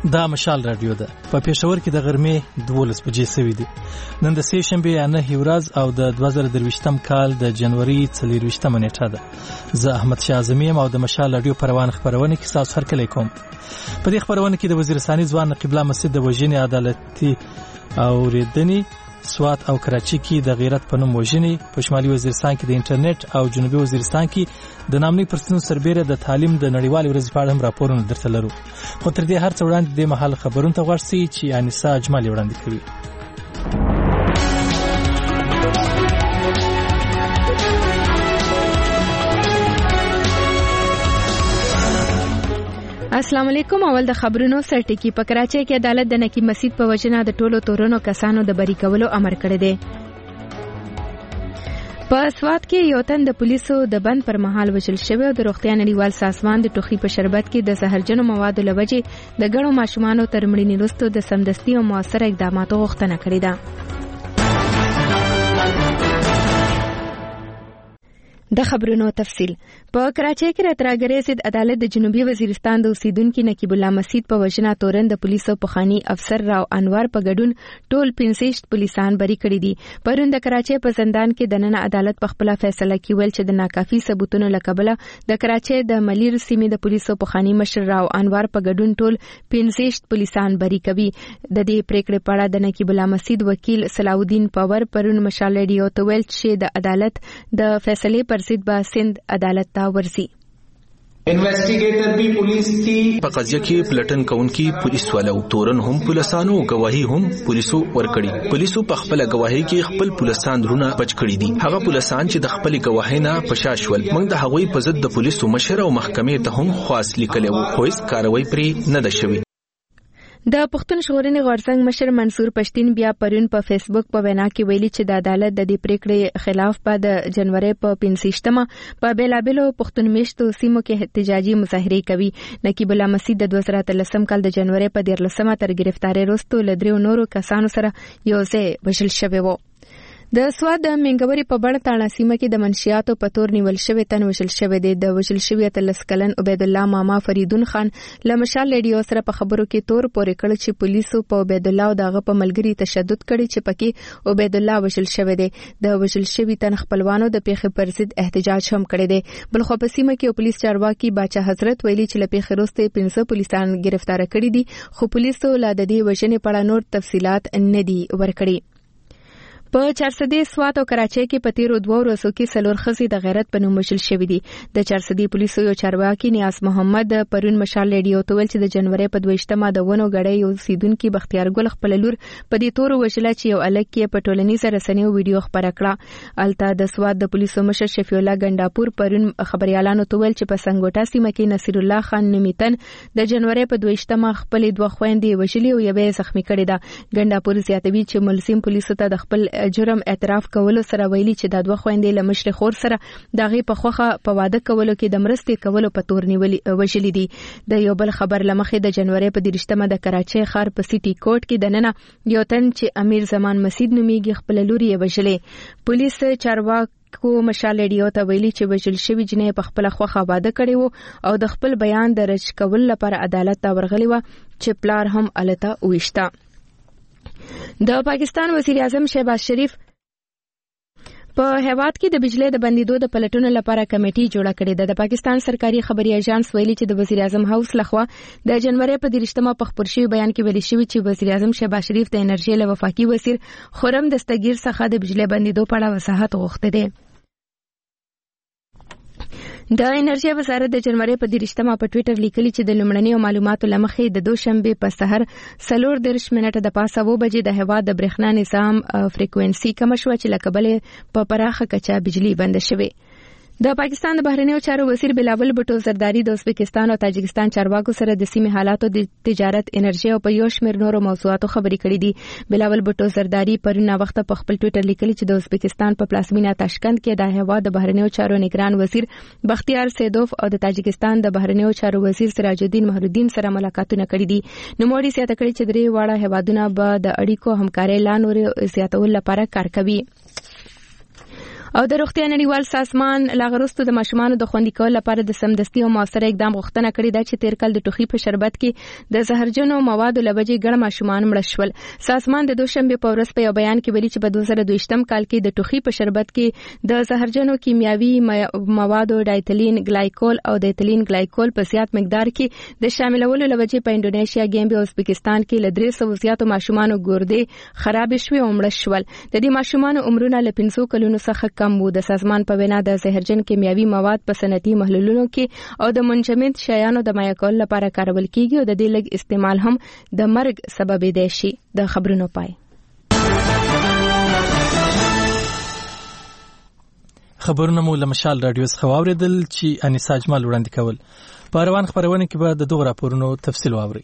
دا مشال رادیو ده. په پېښور کې د غرمې 12 بجې سوي دي. نن د سې شنبې یا 9 ورځ او د 2023 کال د جنوري 24 نیټه ده. زه احمد شاه اعظمي او د مشال رادیو پروان خبرونه کې تاسو هر کله کوم. په دې خبرونه کې د وزیرستاني ځوان قبله مسجد د وژنې عدالتي او ریدنی سوات او کراچي کې د غیرت په نوم وژنې، په شمالي وزیرستان کې د انټرنیټ او جنوبي وزیرستان کې د نامني پرسونو سربېره د تعلیم د نړیوالې ورځې په اړه هم راپورونه درته لرو. خو تر دې هر څه وړاندې د محل خبرونو ته غوږ شئ چې انیسا اجمالي وړاندې کوي. السلام علیکم. اول د خبرونو سرټکی. په کراچۍ کې عدالت د نقیب مسجد په وجنه د ټولو تورنو کسانو د بری کولو امر کړی دی. په سوات کې یو تن د پولیسو د بند پر مهال وژل شوی او د روغتیا نړیوال سازمان د ټوخي په شربت کې د زهرجنو موادو لوجې د ګڼو ماشومانو تر مړینې وروسته د سمدستي او مؤثر اقداماتو غوښتنه کړې ده. د خبرونو تفصیل. په کراچۍ کې راتراګرې ضد عدالت د جنوبي وزیرستان د اوسیدونکو نقیب الله مسجد په وژنه تورن د پولیسو پخوانی افسر راو انور په ګډون ټول 65 پولیسان بری کړي دي. پرون د کراچۍ په زندان کې د نن عدالت په خپل فیصله کې ویل چې د ناکافي ثبوتونو لکبله د کراچۍ د ملیر سیمې د پولیسو پخوانی مشر راو انور په ګډون ټول 65 پولیسان بری کوي. د دې پریکړې په اړه د نقیب الله مسجد وکیل صلاح الدین پاور پرون مشال ریډیو ته ویل چې د عدالت د فیصلې پر ضد به سند عدالت ته ورسي. انویسټیګیټر بھی پولیس تھی. په قضیه کې پلټن کونکي پولیس والو تورن هم پولیسانو گواهی هم پولیسو ورکړي. پولیسو په خپل گواهی کې خپل پولیسان درونه بچ کړي دي. هغه پولیسان چې د خپل گواهی نه پشاشول موږ د هغوی په ضد د پولیسو مشر او محکمې ته هم خواست لیکلو خو هیڅ کاروایی پرې نه ده شوې. د پښتون ژغورنې غورځنګ مشر منصور پښتين بیا پرون په فیسبوک په وینا کې ویلي چې د عدالت د دې پریکړې خلاف په د جنوري په 65مه په بیلابلو پښتون میشتو سیمو کې احتجاجي مظاهره کوي. نقیب الله مسجد د 2013 کال د جنوري په 13مه تر گرفتاری وروسته لدریو نورو کسانو سره یو ځای وژل شوی و. د سواد د منګوري په بڼه تاڼه سیمه کې د منشیاتو په تور نیول شوی تن وژل شوی دی. د وژل شوی 13 کلن عبید الله ماما فریدون خان له مشال ریډیو سره په خبرو کې تور پورې کړ چې پولیسو په عبید الله او دغه په ملګری تشدد کړی چې پکې عبید الله وژل شوی دی. د وژل شوی تن خپلوانو د پیښې پر ضد احتجاج هم کړی دی. بل خو په سیمه کې پولیس چارواکي باچا حضرت ویلي چې له پیښې وروسته 15 پولیسان گرفتار کړي دي خو پولیسو لا د دې وژنې په اړه نور تفصيلات نه دي ورکړي. په چارسدي سوات او کراچۍ کې په تیرو 2 ورځو کې څلور ښځې د غیرت په نوم وژل شوې دي. د چارسدي پولیسو یو چارواکي نیاز محمد پرون مشال ریډیو ته ویل چې د جنوري په 22مه د ونو غړې یو سیدونکو بختیار ګل خپل لور په دې تور وژل چې یو الګ کې په ټولنیزو رسنیو ویډیو خبره کړه. الته د سوات د پولیسو مشر شفیع الله ګنداپور پرون خبريالانو ته ویل چې په سنگوټا سیمه کې نصیر الله خان نومیتن د جنوري په 22مه خپل 2 خويندې وژلې او یوه زخمی کړې ده. ګنداپور زیاتوي چې ملزم پولیسو ته د خپل جرم اعتراف کولو سره ویلي چې د 2 خويندې له مشر خور سره دغه په خوخه په واده کولو کې د مرستې کولو په تور نیولې وژلې دي. د یو بل خبر لمخې د جنوري په 23مه د کراچۍ ښار په سيټي کوټ کې د نننه یو تن چې امیر زمان مسجد نوميږي خپل لوري وژلې. پولیس چارواکو مشال ریډیو ته ویلي چې وژل شوی جنې په خپل خوخه واده کړی وو او د خپل بیان درج کول لپاره عدالت ته ورغلی و چې پلار هم الته وښتا. د پاکستان وزیر اعظم شهباز شریف په هیواد کې د بجلی د بندیدو د پلټونو لپاره کمیټي جوړه کړې ده. د پاکستان سرکاري خبري اژانس ویلي چې د وزیر اعظم هاوس لخوا د جنوري په 23مه په خبر شوی بیان کې ویل شوی چې وزیر اعظم شهباز شریف د انرژي له وفاقي وزیر خرم دستگیر څخه د بجلی بندیدو په اړه وضاحت غوښته ده. د انرژي وزارت د جنوري په 23مه په ټوئیټر لیکلي چې د لومړنیو معلوماتو لمخې د دوشنبه په سحر 4:30 منټه د پاسه 2 بجې د هوا د برېښنا نظام فریکوئنسي کم شو چې لکبلې په پراخه کچا بجلی بند شوه. د پاکستان د بهرنیو چارو وزیر بلاول بټو زرداری د ازبکستان او تاجکستان چارواکو سره د سیمې حالاتو د تجارت انرژي او په یو شمېر نورو موضوعاتو خبرې کړې دي. بلاول بټو زرداری پرونه وخت په خپل ټوئیټر لیکلي چې د ازبکستان په پلازمینه تاشکند کې د هوا د بهرنیو چارو نگران وزیر بختیار سیدوف او د تاجکستان د بهرنیو چارو وزیر سراج الدین مهرالدین سره ملاقاتونه کړي دي. نوموړي زیاته کړي چې درې واړه هیوادونه به د اړیکو همکارۍ لا نور زیاتولو لپاره کار کوي. او د روغتیا نړیوال سازمان لاغرستو د ماشومانو د خوندي کولو لپاره د سمدستي او موثره اقدام غوښتنه کړې ده چې تیر کال د ټوخي په شربت کې د زهرجنو موادو لبجې ګڼ ماشومان مړه شول. سازمان د دوشنبه په ورځ په یو بیان کې ویلي چې په 2022م کال کې د ټوخي په شربت کې د زهرجنو کیمیاوي موادو ډایتلین ګلایکول او د ایتلین ګلایکول په زیات مقدار کې د شاملولو لبجې په انډونیشیا، ګیمبیا او ازبکستان کې ل 300 زیاتو ماشومانو ګردې خراب شوي او مړه شول. د دې ماشومانو عمرونه له 5 کلونو څخه کم وو. د سازمان په وینا د زهرجن کیمیاوي مواد په صنعتي محلولونو کې او د منجمد شیانو د مایع کولو لپاره کارول کیږي او د دې لږ استعمال هم د مرګ سبب دی شي. د خبرونو پای. خبرونه مو له مشال رادیو څخه واوریدل چې انیسا اجمل وړاندې کول. په روان خبرونه کې به د دغه راپورونو تفصیل واوري.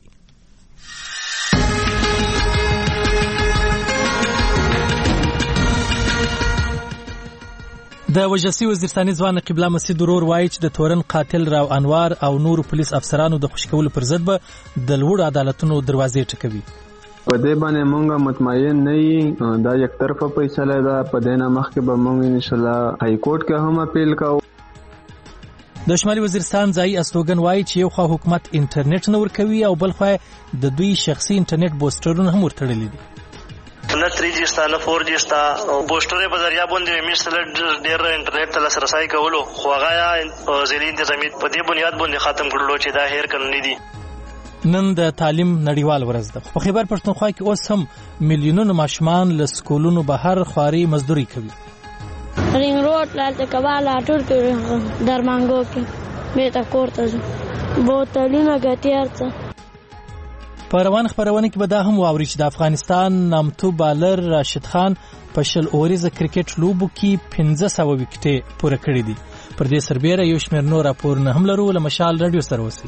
د وجسي وزیرستاني ځوان قبله مسجد ورور وایي چې د تورن قاتل راو انوار او نور پولیس افسرانو د خوشکولو پر ضد به د لوړ عدالتونو دروازې ټکوي. په دې باندې مونږه مطمئن نه یو. دا یک طرفه فیصله ده. په دې نه مخکې به مونږ ان شاء الله های کورټ کې هم اپیل کوو. د شمالي وزیرستان ځایي استوګن وایي چې یو خوا حکومت انټرنیټ نه ورکوي او بل خوا د دوی شخصي انټرنیټ بوسترونه هم ورتړلي دي. نه 3G ستا نه 4G ستا بوسترې په ذریعہ باندې میسل ډېر انټرنیټ ته لاسرسي کولو خو هغه ځینې انتظامی په دې بنیاد باندې ختم کړلو چې دا هیر قانوني دي. نن د تعلیم نړیوال ورځ ده. په خیبر پښتونخوا کې اوس هم میلیونونو ماشومان له سکولونو بهر خواري مزدوري کوي. رینګ روډ لالته کواله ټول کې درمانګو کې بیت کوړته بوتلونه ګټیارته. په روان خبرونه کې به دا هم واوري چې د افغانستان نامتو بالر راشد خان په 10 اوریزه کرکټ لوبو کې 1500 وکټې پوره کړې دي. پر دې سربېره یو شمېر نور راپورونه هم لرو. له مشال رادیو سره اوسئ.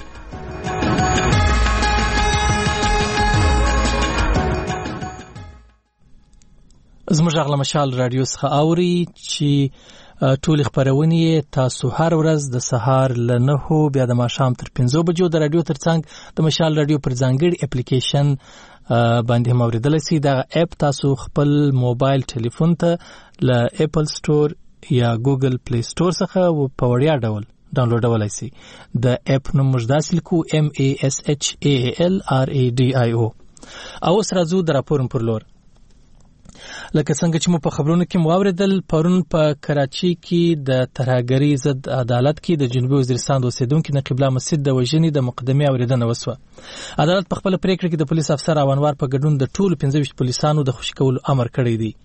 زموږ غلا مشال رادیو څخه اوري چې ټول خبرونه تاسو هر ورځ د سهار له 9 بیا د ماښام تر 5 بجو د رادیو ترڅنګ د مشال رادیو پر ځانګړي اپلیکیشن باندې هم اوریدل شي. دا اپ تاسو خپل موبایل ټلیفون ته له اپل سٹور یا ګوګل پلی سٹور څخه په وړیا ډول ډاونلوډولای شي. د اپ نوم مجداسل کو MASHALRADIO. او اوس راځو د راپورم پر لور. لکه څنګه چې مو په خبرونو کې مواوریدل، پرون په کراچي کې د ترهګرۍ ضد عدالت کې د جنوبي وزیرستان د اوسیدونکو نقیب الله مسجد د وژنې د مقدمې اوریدنه وسوه. عدالت په خپل پریکړه کې د پولیس افسر اوانوار په ګډون د ټولو 15 پولیسانو د خوشی کولو امر کړی دی.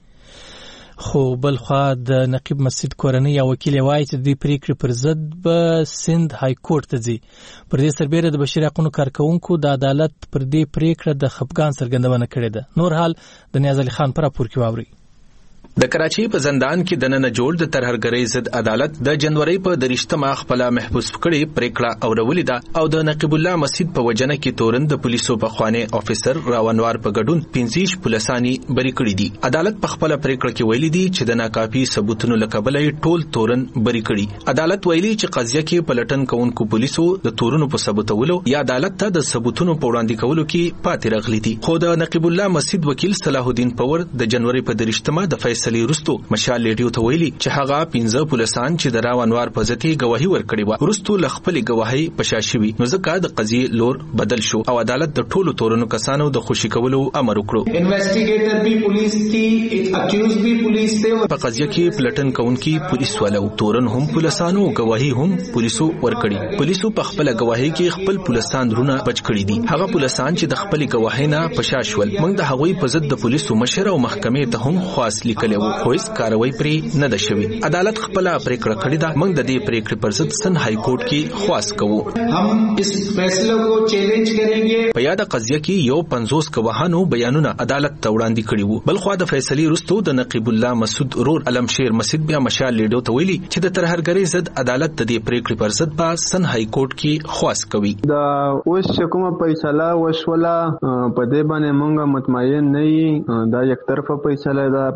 خو بل خوا د نقیب مسجد کورنۍ یا وکیل وایي چې د پریکړې پر ضد به سند های کورټ ته ځي. پر دې سربېره د بشري حقوقو کارکونکو د عدالت پر دې پریکړه د خفګان څرګندونه کړې ده. نور حال د نیاز علي خان پر راپور کې واوري. د کراچي په زندان کې د نن جوړ د ترهګرۍ ضد عدالت د جنوري په 30مه خپل محبوس کړي پریکړه اورولې ده او د نقیب الله مسجد په وجنه کې تورن د پولیسو په خوانه افسر راونوار په ګډون 15 پولیسانی بری کړي دي. عدالت په خپل پریکړه کې ویلي دي چې د ناکافي ثبوتونو لکبلې ټول تورن بری کړي. عدالت ویلي چې قضیه کې پلټن کوونکو پولیسو د تورونو په ثبوتولو یا عدالت ته د ثبوتونو په وړاندې کولو کې پاتې راغلي دي. خو د نقیب الله مسجد وکیل صلاح الدین پور د جنوري په 30مه د فیصلې وروسته مشال ریډیو ته ویلي چې هغه 15 پولیسان چې د راونوار په ځتی گواهی ورکړي و ورستو لخپل گواهی پشاشوي، نو ځکه د قضیه لور بدل شو او عدالت د ټولو تورونو کسانو د خوشی کولو امر وکړو. انویسټیګیټر بھی پولیس تھی، اکیوز بھی پولیس تھے. په قضیه کې پلټن کونکي پولیس والو تورن هم پولیسانو گواهی هم پولیسو ورکړي. پولیسو په خپل گواهی کې خپل پولیسان درونه بچ کړي دي. هغه پولیسان چې د خپل گواهی نه پشاشول موږ د هغوی په ضد د پولیسو مشر او محکمې ته هم خواست لیکلو خو هیڅ کاروایی پرې نه ده شوی. عدالت خپل پریکړه کړې ده. موږ د دې پریکړې پر ضد سن های کورټ کې خواست کوو. हम इस फैसले को चैलेंज करेंगे. په یاد قضیه کې یو 50 گواهانو بیانونه عدالت ته وړاندې کړي وو. بل خو د فیصلې وروسته د نقیب الله مسعود رور علمشیر مسجد بیا مشال لیډو ته ویلي چې د ترهګرۍ ضد عدالت د دې پریکړې پر ضد په سن های کورټ کې خواست کوي. دا اوس کومه فیصله وشوله په دې باندې مونږه مطمئن نه یو. دا یک طرفه فیصله ده. په دې نه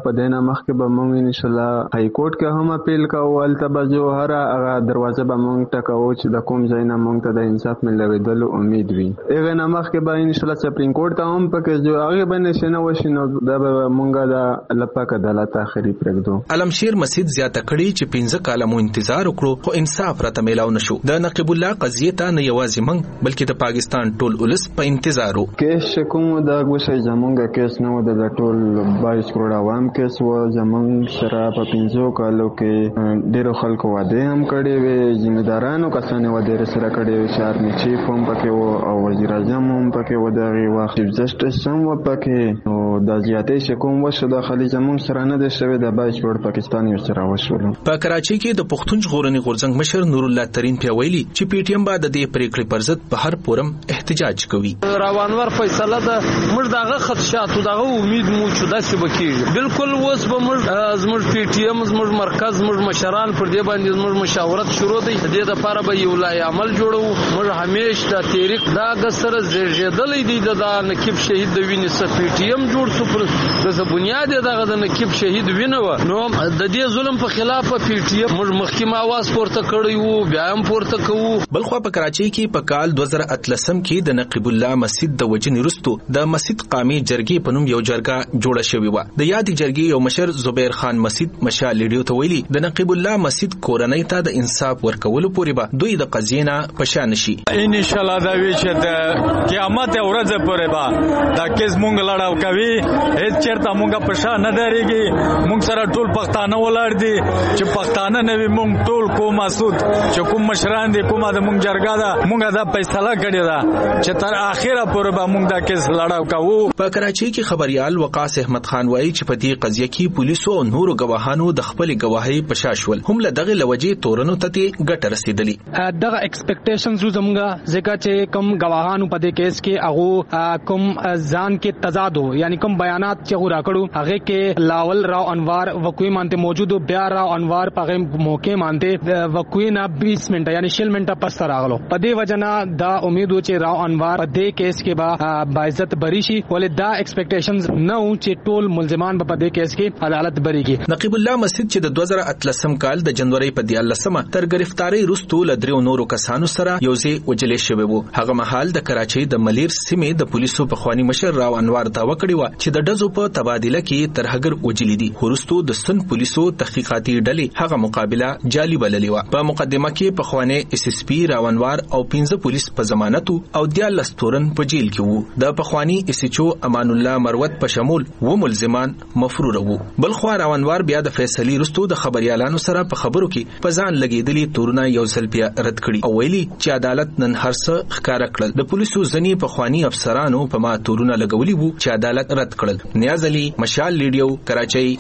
نه مخکې به مونږ ان شاء الله های کورټ کې هم اپیل کوو. هلته به جو هغه دروازه به مونږ ټکوو چې د کوم ځای نه مونږ ته د انصاف ملوېدلو امید وي. هغې نه مخکې به ان شاء الله سپریم کورټ ته هم پکې جو هغې به نشي نه وشي نو دا به مونږ د الله پاک عدالت آخري پرېږدو. علمشیر مسجد زیاته کړي چې 15 کاله مو انتظار وکړو خو انصاف راته میلاو نشو. د نقیب الله قضیه ته نه یوازې موږ بلکې د پاکستان ټول ولس په انتظار وو. کیس کوم دا غوښه زمونږ کیس نه و د ټول 22 کروڑ عوام کیس و. زمونږ سره په 15 کالو کې ډیرو خلکو واده هم کړي وي، ځینې کسانې واده سره کړي وي، چارمي چیف هم پکې و او وزیر اعظم هم پکې و، دغه وخت چیف جسټس هم و پکې. او د زیاتې شکوم وشو د خالي زمونږ سره نه د شوی د 22 کروڑ پاکستاني سره وشول. په کراچۍ کې د پښتون ژغورنې غورځنګ مشر نور الله ترین پیویلی چې پی ټی ایم بعد د پریکړې پر ضد په هر فورم احتجاج کوي. روانور فیصله ده موږ دغه خدشاتو دغه امید مو چې داسې وکړي. بالکل اوس به موږ زموږ پی ټی ایم زموږ مرکز زموږ مشران پر دې باندې زموږ مشاورت شروع دی. د دې لپاره به یو لای عمل جوړو. موږ همیش د تاریخ دا غسر زیږیدلې دي د نقیب شهید د وینې څخه پی ټی ایم جوړ شو. پر د بنیاد دغه د نقیب شهید وینه نو د دې ظلم په خلاف پی ټی ایم موږ مخکې आवाज پورته کړی وو، بیا هم پورته کوو. بلخو په کراچۍ کې په کال 2013 کې د نقیب الله مسجد د وجنې وروسته د مسجد قامي جرګې په نوم یو جرګه جوړه شوې و. د یادې جرګې یو مشر زبیر خان مسجد مشال لیډیو ته ویلي د نقیب الله مسجد کورنۍ ته د انصاف ورکولو پورې به دوی د قضیې نه پشان شي. ان شاء الله دا وی چې د قیامت ورځ پورې به دا کیس مونږ لړاو کوي. هیڅ چیرته مونږ پشان نه درېږي. مونږ سره ټول پښتانه ولاړ دي چې پښتانه نه وي. مونږ ټول کوم مسعود چې کوم مشران دي کومه د مونږ جرګه ده مونږ دا فیصله کړې ده چې تر اخره پورې به مونږ دا کیس لړاو کوو. په کراچۍ کې خبريال وقاص احمد خان وایي چې په دې قضیه کې پولیسو او نورو گواهانو د خپل گواهی پشاشول هم له دغه لوجې تورنو ته ګټه رسیدلی. دغه ایکسپیکټیشنز زموږه ځکه چې کوم گواهانو په دې کیس کې هغه کوم ځان کې تضاد یعنی کوم بیانات چې راکړو هغه کې لاول راو انوار وقوی مانته موجود بیا راو انوار په موقع مانته وقوی نه 20 منټه یعنی 40 منټه پس راغلو. په دې وجنا دا امید و چې راو انوار په دې کیس کې با عزت بری شي ولې دا ایکسپیکټیشنز نه و چې ټول ملزمان په دې کیس کې عدالت بریږي. نقیب الله مسجد چې د 2013 کال د جنوري په 13 تر گرفتاری وروسته ل دریو نورو کسانو سره یوځای وجلې شوی وو. هغه مهال د کراچۍ د ملیر سیمې د پولیسو په خواني مشر راو انوار داوا کړی و چې د ډزو په تبادله کې ترهګر وجلې دي. ورستو د سن پولیسو تحقیقاتي ډلې هغه مقابله جالي بللې و. په مقدمه کې په خواني اس اس پی راو انوار او 15 پولیس په ضمانت او 14 تورن په جیل کې وو. د پخوانی اس ایچ او امان الله مروت په شمول و ملزمان مفرور وو. بل خو راو انوار بیا د فیصلې وروسته د خبريالانو سره په خبرو کې په ځان لګیدلې تورونه یو ځل بیا رد کړي او ویلي چې عدالت نن هر څه ښکارا کړل. د پولیسو ځنی په خواني افسرانو په ما تورونه لګولي وو چې عدالت رد کړل. نیاز علي مشال لیډیو کراچۍ.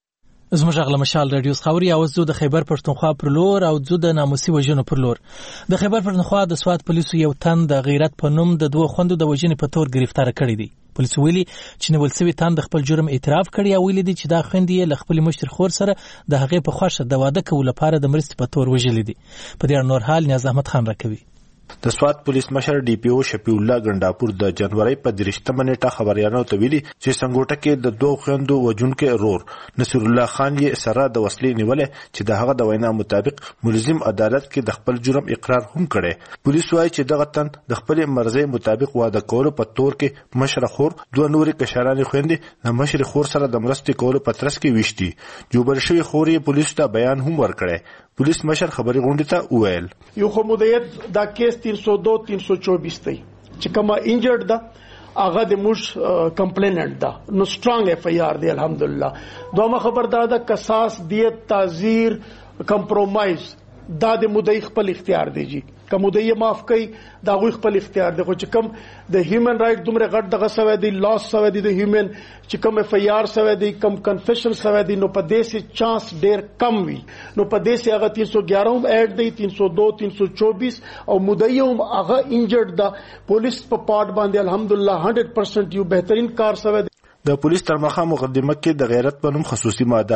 زموږ غل مشال رادیو خبري او زو د خیبر پښتونخوا پر لور او زو د ناموسي وژنو پر لور. د خیبر پښتونخوا د سواد پولیسو یو تن د غیرت په نوم د دوه خوندو د وژنې په تور گرفتار کړی دی. پولیس ویلي چې نیول شوی تن د خپل جرم اعتراف کړی او ویلي دي چې دا خوندې له خپل مشتر خور سره د هغې په خوښه د واده کولو لپاره د مرستې په تور وژلې دي. په دې اړه نور حال نیاز احمد خان راکوي. د سواد پولیس مشر ډي پی او شفیع الله ګنداپور د جنوري په 13 نیټه خبريالانو ته ویلي چې سنگوټه کې د دوه خويندو وجونکو رور نصر الله خان یې سره د وسلې نیولې چې د هغه د وینا مطابق ملزم عدالت کې د خپل جرم اقرار هم کړي. پولیس وايي چې دغه تن د خپل مرزي مطابق واده کولو په تور کې مشر خور دوه نورې کشرانې خويندې د مشر خور سره د مرستې کولو په ترڅ کې وشتي. جوبر شوی خور یې پولیس ته بیان هم ورکړي. پولیس مشر خبري غونډه ته وویل یو خمودیت دا کیس 302 324 دی چې کومه انجرډ ده هغه د موږ کمپلیننټ ده نو سترونګ اف ای آر دی الحمدلله. دومره خبر ده قصاص دیت تعزیر کمپرومایز دا د مدعی خپل اختیار دی. جی کوم مدعی معاف کوي دا غوي خپل اختیار دی. خو چې کوم د هیومن رائټ دومره غټ دغه سوي دی لاس سوي دی د هیومن چې کوم اف ای آر سوي دی کوم کنفیشن سوي دی نو په دې سي چانس ډیر کم وي. نو په دې سي هغه 311 هم اډ دی 302 324 او مدعی هم هغه انجرډ دا پولیس په پارت باندې الحمدلله 100% یو بهترین کار سوي. د پولیس تر مخه مقدمه کې د غیرت په نوم خصوصي ماده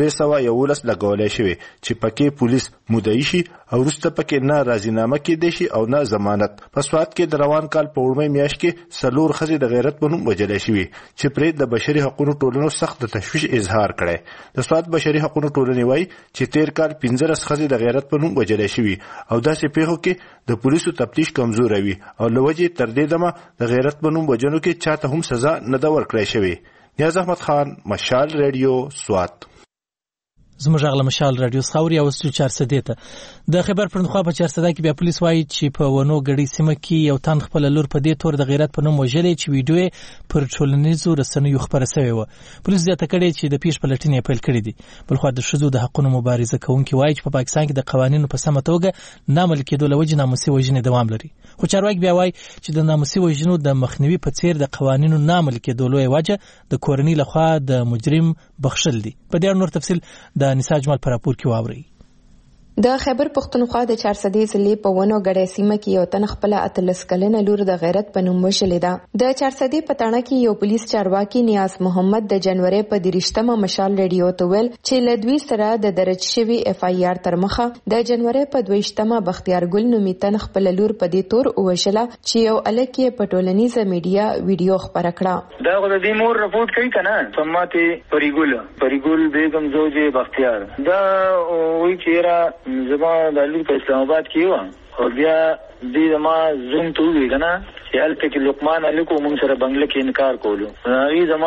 311 لګولای شوی چې پکې پولیس مدعي شي او وروسته پکې نه راضینامه کېدای شي او نه ضمانت. په سوات کې د روان کال په وړمې میاشت کې 4 ښځې د غیرت په نوم وژل شوي چې پرې د بشري حقوقو ټولنو سخت تشویش اظهار کړی. د سوات بشري حقوقو ټولنې وایي چې تیر کال 15 ښځې د غیرت په نوم وژل شوي او داسې پیښو کې د پولیسو تفتیش کمزور وي او لوجې تر دې دمه د غیرت په نوم وژنو کې چاته هم سزا نه ده ورکړی شوی. نیاز احمد خان، مشال ریډیو، سوات. زموږ غلا مشال رادیو څخه او ستو 400 ته د خبر پرنخوا په 400 کې بیا پولیس وایي چې په ونو غړي سیمه کې یو تن خپل لور په دې تور د غیرت په نوم وژلې چې ویډیو پر ټولنیزو رسنیو خبره شوې و. پولیس زیاته کړي چې د پیښ پلټنې پیل کړې دي. بلخو د شذو د حقوقو مبارزه کوونکي وایي چې په پاکستان کې د قوانینو په سمه توګه نامل کېدو لوجه ناموسي وژنې دوام لري. خو چارواکي بیا وایي چې د ناموسي وژنو د مخنیوي په څیر د قوانینو نامل کېدو لوی وجه د کورنۍ لخوا د مجرم بخښل دي. په دې نور تفصیل د نساج مال پر پور کې واوري. د خیبر پښتونخوا د 400 ضلع په ونو غړې سیمه کې یو تن خپل اتلس کلنه لور د غیرت په نوم وشلې ده. د 400 پټانه کې یو پولیس چارواکي نیاز محمد د جنوري په 30مه مشال ریډیو ته ویل چې لدوی سره د درج شوی اف ای آر تر مخه د جنوري په 22مه بختیار ګل نومي تن خپل لور په دې تور وشله چې یو الکه په ټولنیزه میډیا ویډیو خبره کړه. دا غو د دې مور رپورټ کوي کنه سماته پریګل بیگم زوجي بختیار دا وی چیرې زما د لور په اسلام آباد کې و او بیا دې ما زوم ته وی کنه چې الته کې لقمان الکو موږ سره بنگله کې انکار کولو. ای زما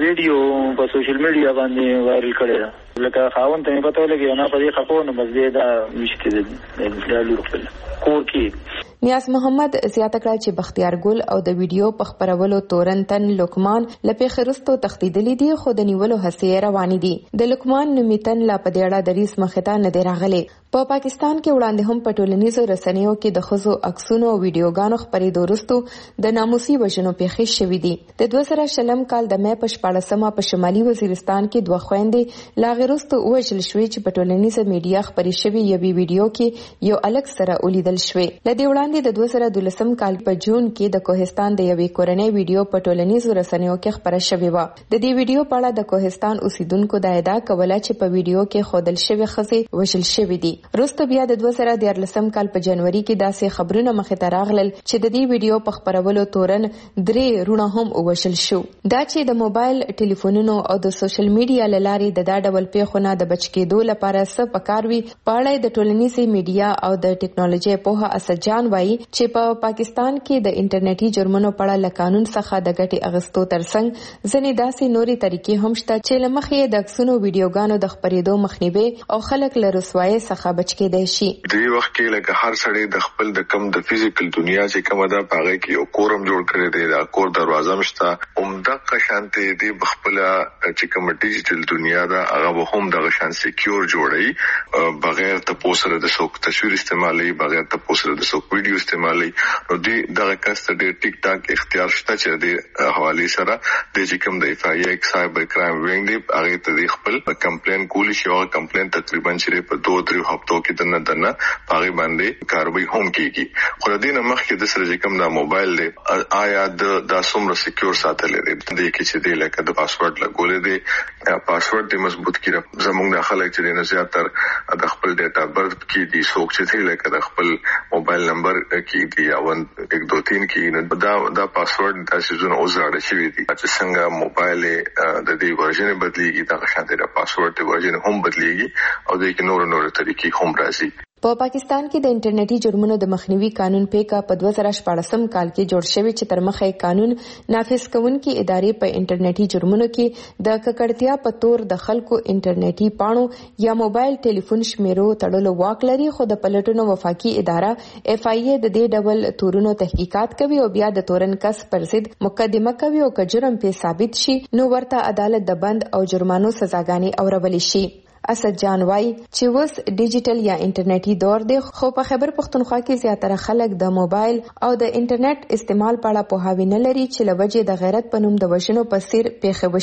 ویډیو په سوشل میډیا باندې وایرل کړی لکه خاوند ته پته ولګي نه په دې خپو نه بس دې دا مشکل د لور خپل کور کې. نیاز محمد زیاته کړه چې بختیار ګل او د ویډیو په خبرولو تورنتن لقمان لپاره خرستو تختیدلې دي خو د نیولو هڅې روانې دي. د لقمان نومیتن لا په دیړه دریس مخته نه دی راغلي. په پاکستان کې وړاندې هم په ټولنیزو رسنیو کې د خزو عکسونو او ویډیوګانو خبرې دورستو د ناموسي وژنو پیښې شوې دي. د 2000 کال د مې په 14مه په شمالي وزیرستان کې دوه خويندې لا غیرستو وژل شوې چې په ټولنیزه میډیا خبرې شوې یوې ویډیو کې یو الک سره ولیدل شوې. لدی وړاندې د 2012 کال په جون کې د کوهستان د یوې کورنۍ ویډیو په ټولنیزو رسنیو کې خبره شوې و. د دې ویډیو په اړه د کوهستان اوسیدونکو د ادعا کوله چې په ویډیو کې خودل شوې خزې وژل شوې دي. وروسته بیا د 2014 کال په جنوري کې داسې خبرونه مخې ته راغلل چې د دې ویډیو په خبرولو تورن 3 رونه هم وژل شو. دا چې د موبایل ټلیفونونو او د سوشل میډیا لارې د دا ډول پیښو د بچ کېدو لپاره څه پکار وي په اړه د ټولنیزي میډیا او د ټیکنالوژي په اساس جان وایي چې په پاکستان کې د انټرنیټي جرمونو په اړه قانون څخه د ګټې اغستو ترڅنګ ځینې داسې نوري طریقې هم شته چې لمخې د عکسونو ویډیوګانو د خبرېدو مخنیوي او خلک له رسوایي څخه بچ کېدای شي. دې وخت کې لکه هر سړی د خپل د کم د فزیکل دنیا چې کومه ده پاره کې یو کورم جوړ کړی دی. دا کور دروازه مشته عمده قشانته دی بخپل چې کوم ډیجیټل دنیا ده هغه هم د غشان سکیور جوړي بغیر ته پوسره د څوک تصویر استعمالي بغیر ته پوسره د څوک ویډیو استعمالي. نو دې دغه کس د ټیک ټاک اختیار شته چې د حواله سره د چې کوم د اف ای اکس سایبر کرائم وینګ دی هغه ته خپل کمپلین کولی شي او کمپلین تقریبا چې په 2-3 هفتو کې دنه پاغي باندې کاروي هم کیږي. خو د دې مخکې د سره کوم د موبایل دی آیا د سومره سکیور ساتل دي د کې چې دی لکه د پاسورډ لګولې دي پاسورډ دې مضبوط کړه. زموږ د خلک چې نه زیاتره د خپل ډیټا برث کې دي څوک چې دی لکه د خپل موبایل نمبر کې دی او 123 کې دا پاسورډ تاسو زونه اوزاړه شوی دي چې څنګه موبایل د دې ورژن بدلیږي دا شانته د پاسورډ ورژن هم بدلیږي او د نور طریقې هم راځي. په پاکستان کې د انټرنیټي جرمونو د مخنیوي قانون پیکا په 2014 کال کې جوړ شوی چې تر مخه قانون نافذ کوونکي ادارې په انټرنیټي جرمونو کې د ککړتیا په تور د خلکو انټرنیټي پاڼو یا موبایل ټلیفون شمیرو تړلو واک لري. خو د پلټنو وفاقي اداره اف ای ای د دې ډول تورونو تحقیقات کوي او بیا د تورن کس پر ضد مقدمه کوي او که جرم په ثابت شي نو ورته عدالت د بند او جرمانو سزاګانې اورول شي. اسد جان وای چې وس ډیجیټل یا انټرنیټي دور دی خو په خیبر پښتونخوا کې زیاتره خلک د موبایل او د انټرنیټ استعمال په اړه پوهاوی نه لري چې لوجه د غیرت په نوم د وژنو په سیر پیښه وشي.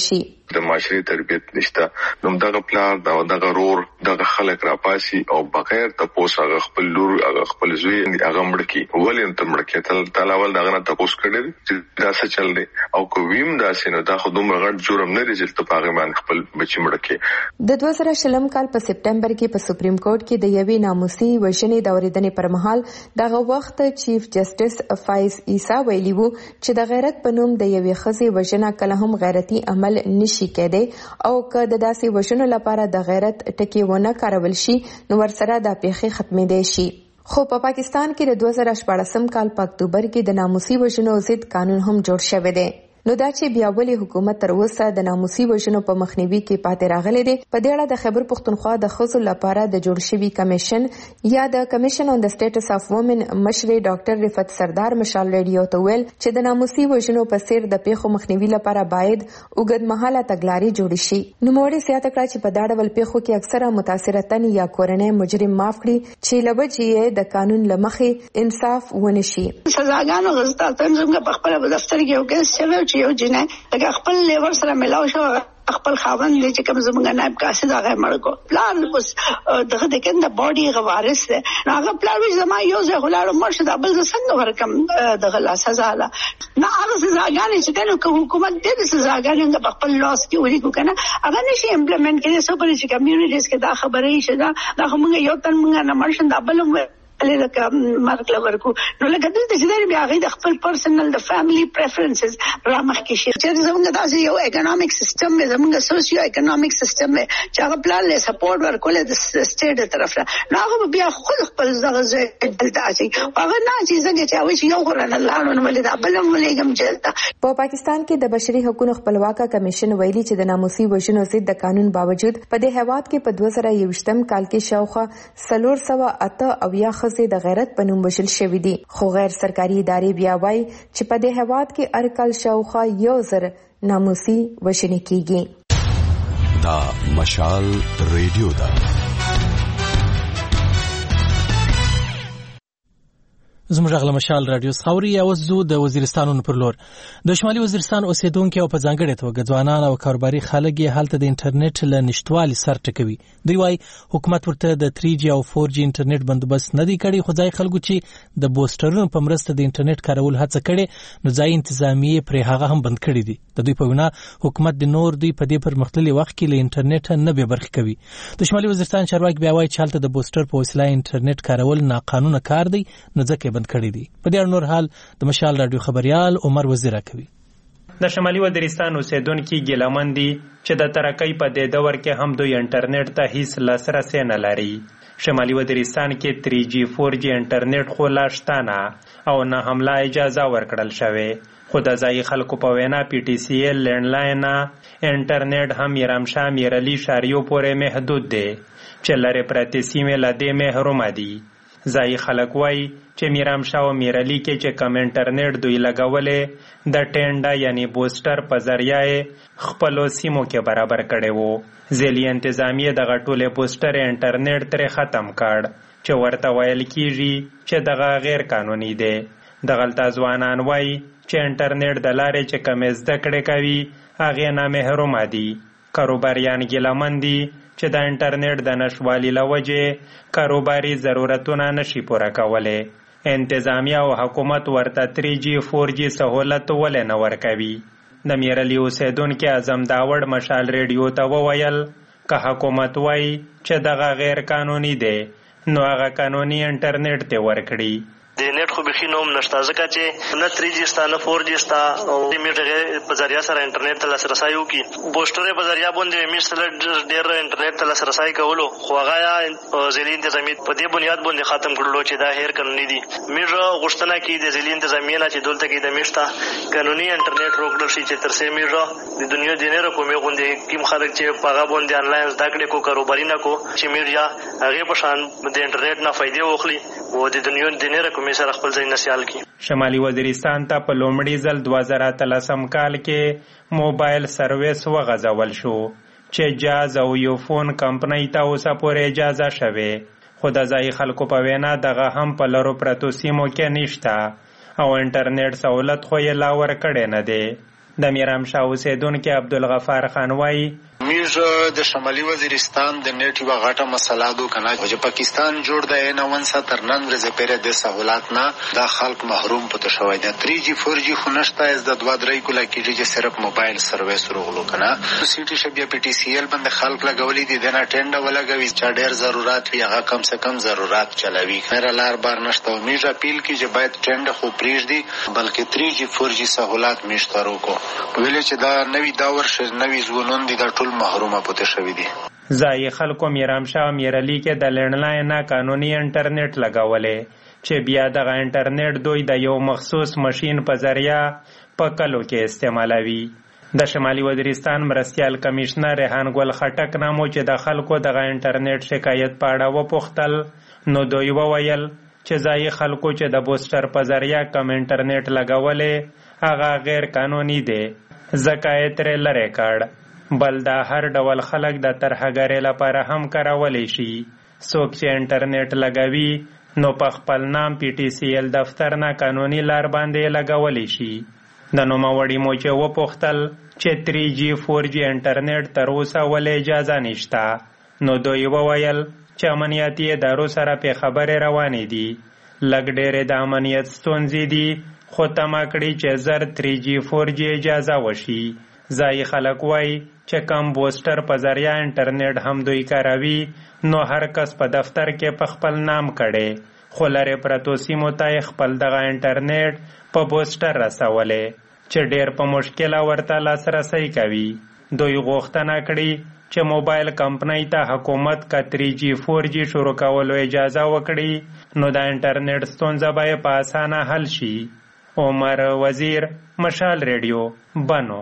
د معاشري تربیت نشته. نو دغه پلار دغه رور دغه خلک راپاسي او بغیر تاسو هغه خپل لور هغه خپل زوی هغه مړکی ولې ته مړکی تعالی ول دغه تاسو کړی چې دا څه چل دی او کوم دا سينو دا خودم غټ جرم نه دی چې په هغه باندې خپل بچی مړکی. د 2020 کال په سپټمبر کې په سپریم کورټ کې د یوې ناموسي وژنې د اوریدنې پر مهال دغه وخت چیف جسټس فایز عیسی ویلي وو چې د غیرت په نوم د یوې ښځې وژنه کله هم غیرتي عمل نشي کېدی او که د داسې وژنو لپاره د غیرت ټکی ونه کارول شي نو ورسره د پیښې ختمېدای شي. خو په پاکستان کې د 2014 کال په اکتوبر کې د ناموسي وژنو ضد قانون هم جوړ شوی دی. نو دا چې بیا ولې حکومت تر اوسه د ناموسي وژنو په مخنیوي کې پاتې راغلی دی، په دې اړه د خیبر پښتونخوا د ښځو لپاره د جوړ شوي کمیشن یا د کمیشن آن د سټیټس اف وومن مشر ډاکټر رفعت سردار مشال ریډیو ته ویل چې د ناموسي وژنو په څیر د پیښو مخنیوي لپاره باید اوږدمهاله تګلارې جوړې شي. نوموړي زیاته کړه چې په دا ډول پیښو کې اکثره متاثره تن یا کورنۍ مجرم معاف کړي چې له وجې یې د قانون له مخې انصاف ونه شي. سزاګانو غوښتل څنګه په خپل دفتر کې یو کیس چې یو جنای لکه خپل لیور سره ملاو شو خپل خاوند دې چې کوم زمونږ نائب قاصد هغه مړ کو پلان اوس دغه د کنده باډي غوارث ده هغه پلان وی زما یو ځای غلاړو مرشد ابل څنګه ورکم دغه لا سزا لا نه هغه سزاګانې چې کنه حکومت دې سزاګانې په خپل لاس کې وري کو کنه هغه نشي امپلیمنٹ کړي سو پرې چې کمیونټیز کې دا خبرې شته دا موږ یو تن موږ نه مرشد ابل لکه مرګ لورکو نو لکه دلته چې بیا غي د خپل پرسنل د فیملی پریفرنسز را مخکې شي چې زموږ داسې یو اکونومیک سیستم زموږ سوسیو اکونومیک سیستم چې هغه پلان له سپورټ ورکول د سټیټ طرف نه هغه بیا خپل دغه دلته اچي هغه نه چې څنګه چې اوس یو قران الله نو ولې دا بلم ولېګم جلتا. په پاکستان کې د بشري حقوقو خپلواکه کمیشن ویلي چې د ناموسي وژنو ضد د قانون باوجود په دې هیواد کې په 2021 کال کې شاوخوا 408 د غیرت په نوم وژل شوی دي، خو غیر سرکاري ادارې بیا وایي چې په دې هیواد کې هر کال شاوخوا 1000 ناموسي وژنې کیږي. دا مشال ریډیو ده. زموږ غل مشال رادیو خوري او زو د وزیرستانونو پر لور د شمالي وزیرستان اوسیدونکو او په ځانګړي توګه ځوانان او کاروباري خلک هلته د انټرنیټ له نشټوالي سر ټکوي. دوی وايي حکومت ورته د 3G او 4G انټرنیټ بندوبست نه دی کړی، خو ځای خلکو چې د بوسترونو په مرسته د انټرنیټ کارول هڅه کړي نو ځای انتظامیه پر هغه هم بند کړی دي. د دوی په وینا حکومت د نور دوی په دې پر مختلفي وخت کې له انټرنیټ نه به برخه کوي. د شمالي وزیرستان چارواکي بیا وايي چې هلته د بوستر په وسیله انټرنیټ کارول ناقانونه کار دی نو ځکه بند کړی دي. په دې نور حال د مشال رادیو خبريال عمر وزیر کوي. د شمالي وزیرستان اوسیدونکو ګیلمن دي چې د ترقۍ په دې دور کې هم دوی انټرنیټ ته هیڅ لاسرسي نه لري. شمالي وزیرستان کې 3G 4G انټرنیټ خو لا شته نه او نه هم لا اجازه ورکړل شوې، خو د ځای خلکو په وینا PTCL لینډلاین انټرنیټ هم میرامشاه میرعلي شاریو پورې محدود دی چې لري پرتې سیمې له دې محروم دي. ځای خلک وایي چې میرامشاه او میرعلي کې چې کم انټرنیټ دوی لګولې د ټینډا یعنی بوستر په ذریعه خپل سیمو کې برابر کړي وو. ځلې انتظامیه د غټولې بوستر انټرنیټ تر ختم کړ چې ورته ویل کیږي چې دغه غیر قانوني دی. د غلطه ځوانان وایي چې انټرنیټ د لارې چې کم زده کړې کوي هغه نه محروم دي. کاروباریان ګیلمن دي چې د انټرنیټ د نشوالي لوجې کاروباري ضرورتونه نشي پوره کولی. انتظامیه او حکومت ورته 3G 4G سہولت ولې نه ورکوي. د میرعلي اوسیدونکو اعظم داوړ مشال ریډیو ته وویل که حکومت وایي چې دغه غیر قانوني دی نو هغه قانوني انټرنیټ ته ورکړي. د نیټ خو بخي نوم نشته ځکه چې نه 3G ستا نه 4G ستا او د میټر په ذریعہ سره انټرنیټ ته لاسرسي وکي. بوستر په ذریعہ باندې میسل ډیر انټرنیټ ته لاسرسي کولو خو هغه ځلې انتظامیه په دې بنیاد باندې ختم کړلو چې دا غیر قانوني دي. میټر غوښتنه کوي د ځلې انتظامیه نه چې دلته کې د میشته قانوني انټرنیټ روکړل شي چې ترڅو میټر د دنیا د نه کومې غونډې کیم خلک چې په هغه باندې انلاین زده کړې کو کاروباري نه کو چې میډیا هغه په شان د انټرنیټ نه فائدې واخلي او د دنیا د نه کومې سره خپل ځای نسيال کی. شمالي وزیرستان ته په لومړي ځل 2013 کال کې موبایل سرویس وغځول شو چې جاز او یوفون کمپنۍ ته اوسه پورې اجازه شوه، خو د ځای خلکو په وینا دغه هم په لرو پرتو سیمو کې نشته او انټرنیټ سہولت خو یې لا ورکړی نه دی. د میرامشاه اوسیدونکي عبدالغفار خان وایي میږ د شمالي وزیرستان د نیټ یوه غټه مسله ده کنه چې پاکستان جوړ دی 91 تر نن ورځې پورې د سهولت نه دا خلک محروم پته شوی دی 3G 4G خو نشته از د 2-3 کوله کېږي چې صرف موبایل سرویس روغلو کنه سی ټي شبیه پی ټي سی ایل باندې خلک لګولي دي د نه ټینډه ولګوي چې ډېر ضرورت وي هغه کم سے کم ضرورت چلوي خیر لار بار نشته میږ اپیل کی چې باید ټینډه خو پریږدي بلکې 3G 4G سهولت میشته روکو ویل چې دا نوی دور ش نوی ځوانان دي د ټول محرومه پته شوی دي ځایي خلکو میرامشاه میرعلي کې د لینډلاین نه قانوني انټرنیټ لګولې چې بیا دغه انټرنیټ دوی د یو مخصوص ماشین په ذریعه په کلو کې استعمالوي د شمالي وزیرستان مرستیال کمشنر ریحان ګل خټک نامو چې د خلکو دغه انټرنیټ شکایت په اړه وپوښتل نو دوی وویل چې ځایي خلکو چې د بوسټر په ذریعه کم انټرنیټ لګولې هغه غیر قانوني دی ځکه یې ترې لرې کړ بل دا هر ډول خلک د ترهګرۍ لپاره هم کارولی شي څوک چې انټرنیټ لګوي نو په خپل نام پی ټي سی ایل دفتر نه قانوني لار باندې لګولی شي د نوموړي مو چې وپوښتل چې 3G 4G انټرنیټ تر اوسه ولې اجازه نشته نو دوی وویل چې امنیتي ادارو سره په خبرې روانې دي لږ ډېرې د امنیت ستونزې دي خو تمه کړي چې زر 3G 4G اجازه وشي ځایي خلک وایي چې کم بوسټر په ذریعه انټرنیټ هم دوی کاروي نو هر کس په دفتر کې په خپل نام کړي خو لرې پرتو سیمو ته خپل دغه انټرنیټ په بوسټر رسولې چې ډېر په مشکله ورته لاسرسی کوي دوی غوښتنه کړي چې موبایل کمپنۍ ته حکومت کا 3G 4G شروع کولو اجازه وکړي نو د انټرنیټ ستونزه به په اسانه حل شي عمر وزیر مشال ریډیو بنو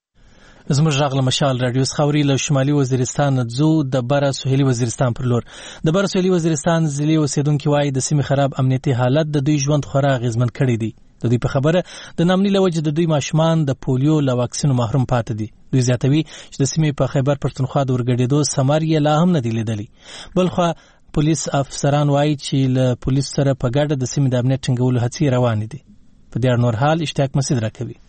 زموږ غږ له مشال رادیو څخه اوري له شمالي وزیرستان ځو د بره سهیلي وزیرستان پر لور د بره سهیلي وزیرستان ضلعي اوسیدونکي وایي د سیمې خراب امنیتي حالت د دوی ژوند خورا اغېزمن کړی دی د دوی په خبره د نامني له وجې د دوی ماشومان د پولیو له واکسینو محروم پاتې دي دوی زیاتوي چې د سیمې په خیبر پښتونخوا د ورګډېدو ثمر یې لا هم نه دی لیدلی بلخوا پولیس افسران وایي چې له پولیس سره په ګډه د سیمې د امنیت ټینګولو هڅې روانې دي په دې اړه نور حال اشتیاق مسعود راکوي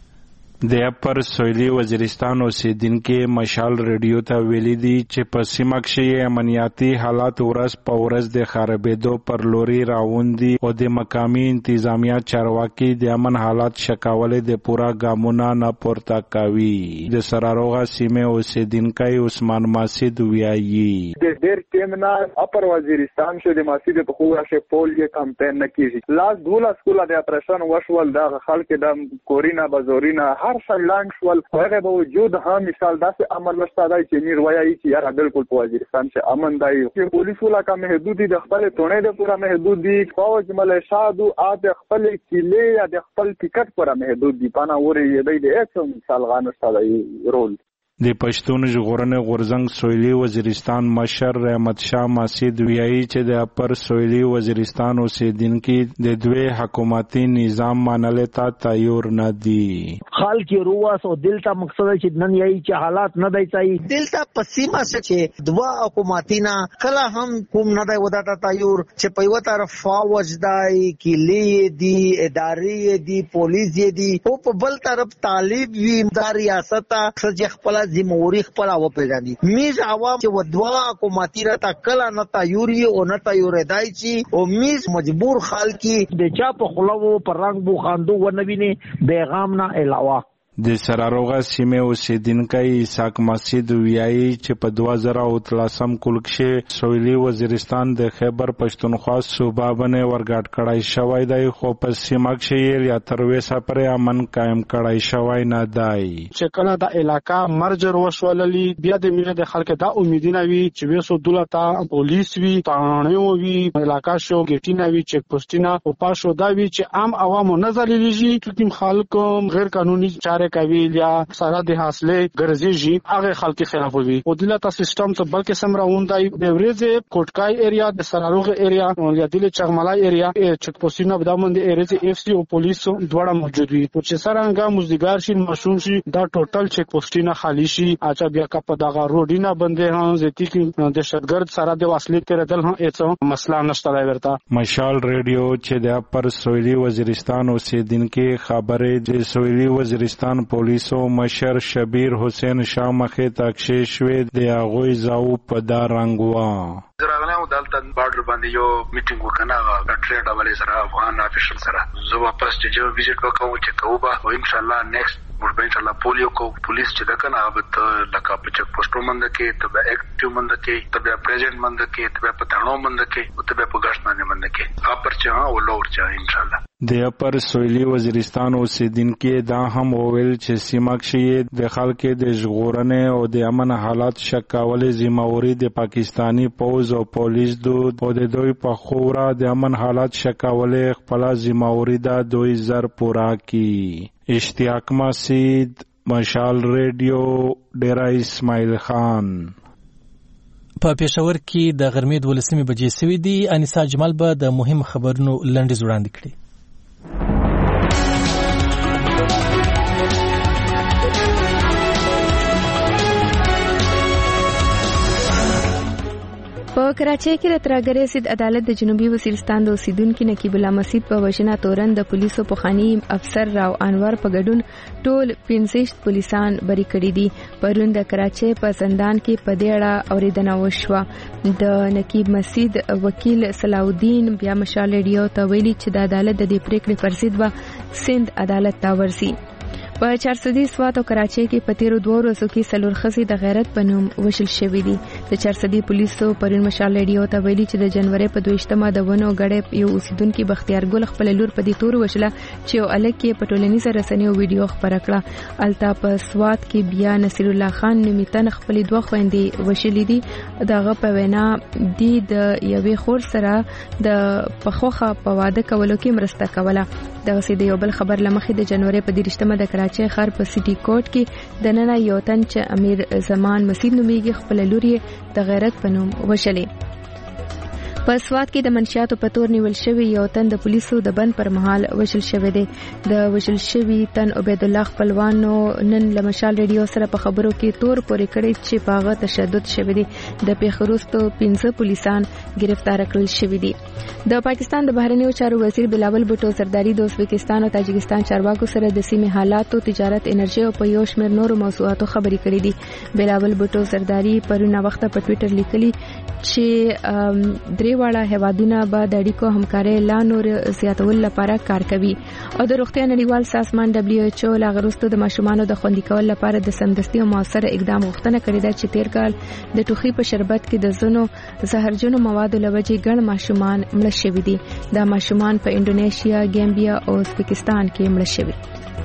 د اپر سویلي وزیرستان اوسیدونکي مشال ریډیو ته ویلي دي چې په سیمه کې امنیتي حالات ورځ په ورځ د خرابېدو پر لوري روان دي او د مقامي انتظامیه چارواکي د امن حالات شکولې د پورا ګامونه نه پورته کوي د سراروغه سیمه اوسیدونکي عثمان ماسید ویایي د ډېر ټیم نه اپر وزیرستان شو د ماسید په خوغه کې پولیو کمپاین نه کیږي لاس 12 سکولا د اپریشن وشول د خلک د کورینا بازورینا هر شلانګ شول هغه به وجود هم مثال داسې امر نشته دی چې میر وایي چې یاره بالکل په وزیرستان چې امن دی چې پولیس ولا کا محدودي د خپل ټونه د پورا محدود دي فوج ملیشیا دو د خپل کلی یا د خپل ټیکټ پورا محدود دي پانا وری دی د هیڅ مثال غانشته دی رول د پښتون ژغورنې غورځنګ سویلي وزیرستان مشر رحمت شاه ماسید ویایي چې د اپر سویلي وزیرستان اوسیدونکي د دوی حکومتي نظام منلو ته تیار نه دي خلک رواس او دلته مقصد چې نن یې چې حالات نه دی صحیح دلته پسیمه چې دوا حکومتي نه کله هم کوم نه دی وداته تیار چې په یو طرف فوج دی کلی دی ادارې دی پولیس دی او په بل طرف طالب وی د ریاست ته خپل زموري خپل او پیژني میز عوام چې ودوا حکومتي را تکلا نه تیوري او نه تیوري دای چې او میز مجبور خلکی د چا په خلوو پر رنگ بو خاندو و نبینه پیغام نه علاوه د سراروغه سیمه اوسیدونکي اسحاق مسعود ویایي چې په 2013 کال کې سویلي وزیرستان د خیبر پښتونخوا صوبه باندې ورګډ کړای شوی دی خو په سیمه کې یا تر وسه پر امن قائم کړای شوی نه دی چې کله د علاقہ مرجر وشوللی بیا د میره د خلک دا امیدونه وی چې وسو دولت پولیس وی تانیو وی علاقہ شو ګټینا وی چک پوسټینا او پاشو دا وی چې عام عوامو نظر لیږي چې کوم خلک غیر قانوني چارې کوي یا سره د حاصله ګرځي هغه خلک خلاف وي او دلته سیستم ته بلکې سم راوندای د ورځې کوټکای ایریا د سراروغ ایریا او یا د چغملای ایریا چک پوسټینه بدامند ایریا اف سی او پولیس دواړه موجود وي او چې سرانګه مزدګار شي مشون شي دا ټوټل چک پوسټینه خالی شي اچھا بیا کا په دغه روډینا بندې هم زتی کې د شتګرد سره د واصلې تیرېدل هم هیڅ مسله نشته ورته مشال ریډیو چې د پر سویلي وزیرستان اوسیدونکو خبرې د سویلي وزیرستان وزیرستان پولیسو مشر شبیر حسین شاه مخې ته کښې د هغوی ځاو په دا رنګ وه. زراغلم دلته بارډر باندې یو میټینګ وکنه ټریډ حواله سره افغان افیشل سره زه واپس چې وزټ وکوم چې کوبا او ان شاء الله نیکست موږ ان شاء الله پولیو کو پولیس چې دا کنه هغه لکه په چک پوسټو باندې کې ته به اکټیو باندې کې ته به پریزنټ باندې کې ته به په تاڼو باندې کې او ته به په ګشت باندې کې اپر چې او لور چې ان شاء الله. د اپر سویلی وزیرستان اوسیدونکو دا هم وویل چې سیمه کې د خلکو د ژغورنې او د امن حالات شکولې ذمہواری د پاکستانی پوز او پولیس دود او د دوی په خوره د امن حالات شکولې خپل ذمہواری دا دوی زر پورا کی. اشتیاق مسید، مشال ریډیو، ډیرا اسماعیل خان. په پېښور کې د غرمې 12 بجې سوي دي. انیسا جمال به د مهم خبرونو لنډیز وړاندې کړي. په کراچۍ کې د ترهګرۍ ضد عدالت د جنوبي وزیرستان د اوسیدونکو نقیب الله مسید په وژنه تورن د پولیسو پخوانی افسر راو انور په ګډون ټول 65 پولیسان بری کړي دي. پرون د کراچۍ په زندان کې په دې اړه اوریدنه وشوه. د نقیب مسید وکیل صلاح الدین بیا مشال ریډیو ته ویلي چې د عدالت د دې پریکړې پر ضد به سند عدالت ته ورسي. په 400 سوات او کراچۍ کې په تیرو 2 ورځو کې څلور ښځې د غیرت په نوم وشل شوې دي. د 400 پولیسو پرون مشال ریډیو ته ویلي چې د جنوري په 22مه د ونو غړې یو اوسیدونکو بختیار ګل خپل لور په دې تور وشله چې الک کې په ټولنیزو رسنیو ویډیو خبره کړه. التا په سوات کې بیا نصیر الله خان نومیتن خپل دوه خويندې وشلې دي. دغه په وینا دی د یوې خور سره د پخوخه په واده کولو کې مرسته کوله. دغه سید یو بل خبر لمخې د جنوري په 23مه د کراچۍ خار په سټي کوټ کې د نن یو تن چې امیر زمان مسید نومیږي خپل لوري د غیرت په نوم وشلې. په سوات کې د منشیاتو په تور نیول شوی یو تن د پولیسو د بند پر مهال وشل شوی دی. د وشل شوی تن عبید الله خپلوانو نن لمشال ریډیو سره په خبرو کې تور پورې کړی چې پاغه تشدد شوی دی. د پیښوروستو 15 پولیسان گرفتار کړل شوی دي. د پاکستان د بهرنیو چارو وزیر بلاول بوټو زرداری د ازبکستان او تاجکستان چارواکو سره د سیمې حالاتو، تجارت، انرژي او په یو شمېر نورو موضوعاتو خبرې کړې دي. بلاول بوټو زرداری پرونه وخت په ټوئیټر لیکلي چې درېواړه هیوادونه به د اړیکو همکارۍ لا نور زیاتولو لپاره کار کوي. او د روغتیا نړیوال سازمان WHO لا غروستو د ماشومانو د خوندي کولو لپاره د سمدستي او موثر اقدام غوښتنه کړې ده چې تیر کال د ټوخي په شربت کې د زنو زهرجنو موادو لوجې ګڼ ماشومان مړه شوي دي. دا ماشومان په انډونیشیا، ګامبیا او ازبکستان کې مړه شوي.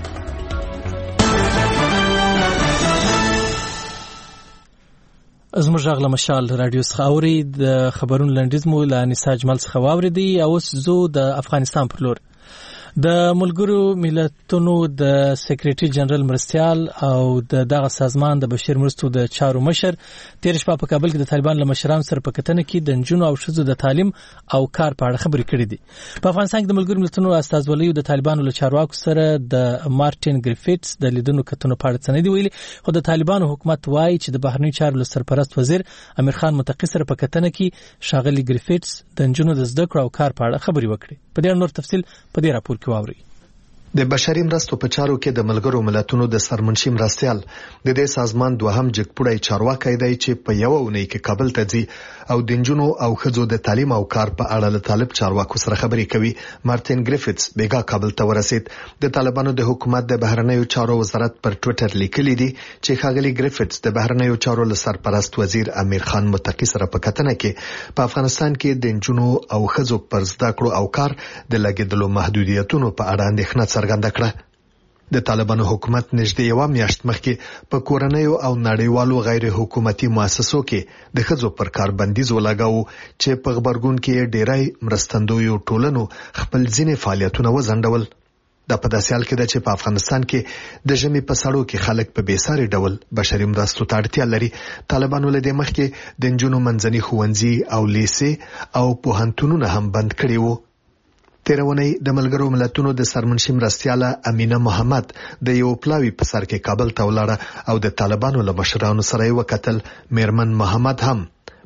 زموږ غږ له مشال رادیو څخه اوري. د خبرونو لنډیز مو له انیسا جمال څخه واوریدي. اوس زو د افغانستان پر لور. د ملګرو ملتونو د سیکریټري جنرال مرستيال او دغه سازمان د بشیر مرستو د چارو مشر تیر شپه په کابل کې د طالبان له مشرانو سره په کتنه کې د نجونو او ښځو د تعلیم او کار په اړه خبرې کړې دي. په افغانستان کې د ملګرو ملتونو استازولیو د طالبانو له چارواکو سره د مارټین ګریفټس د لیدونو کتنو په اړه څه نه دی ویلي، خو د طالبانو حکومت وایي چې د بهرنیو چارو له سرپرست وزیر امیر خان متقی سره په کتنه کې شاغلي ګریفټس د نجونو د زده کړو او کار په اړه خبرې وکړي. په دې نور تفصیل په دې راپور کې واوري. د بشري مرستو په چارو کې د ملګرو ملتونو د سرمنشي مرستيال د دې سازمان دوهم جګپوړی چارواکي دی چې په یو اونۍ کې کابل ته ځي او د نجونو او ښځو د تعلیم او کار په اړه له طالب چارواکو سره خبرې کوي. مارټین ګریفټس بیګا کابل ته ورسید. د طالبانو د حکومت د بهرنیو چارو وزارت پر ټوئیټر لیکلي دي چې ښاغلي ګریفټس د بهرنیو چارو له سرپرست وزیر امیر خان متقی سره په کتنه کې په افغانستان کې د نجونو او ښځو پر زده کړو او کار د لګیدلو محدودیتونو په اړه اندېښنه څرګنده کړه. د طالبانو حکومت نږدې یو میاشت مخکې په کورنیو او نړیوالو غیر حکومتي مؤسسو کې د ښځو پر کار بندیز ولګاو چې په خبرګون کې ډیری مرستندویو ټولنو خپل ځینې فعالیتونه وځنډول. د په داسې حال کې ده چې په افغانستان کې د ژمي په سړو کې خلک په بیساري ډول بشري مرستو ته اړتیا لري. طالبانو له دې مخکې د نجونو منځني ښوونځي او لیسې او پوهنتونونه هم بند کړي وو. تیرونی د ملګرو ملتونو د سرمنشي مرستياله امینه محمد د یو پلاوی په سر کې کابل ته ولاړه او د طالبانو له مشرانو سره وکتل. میرمن محمد هم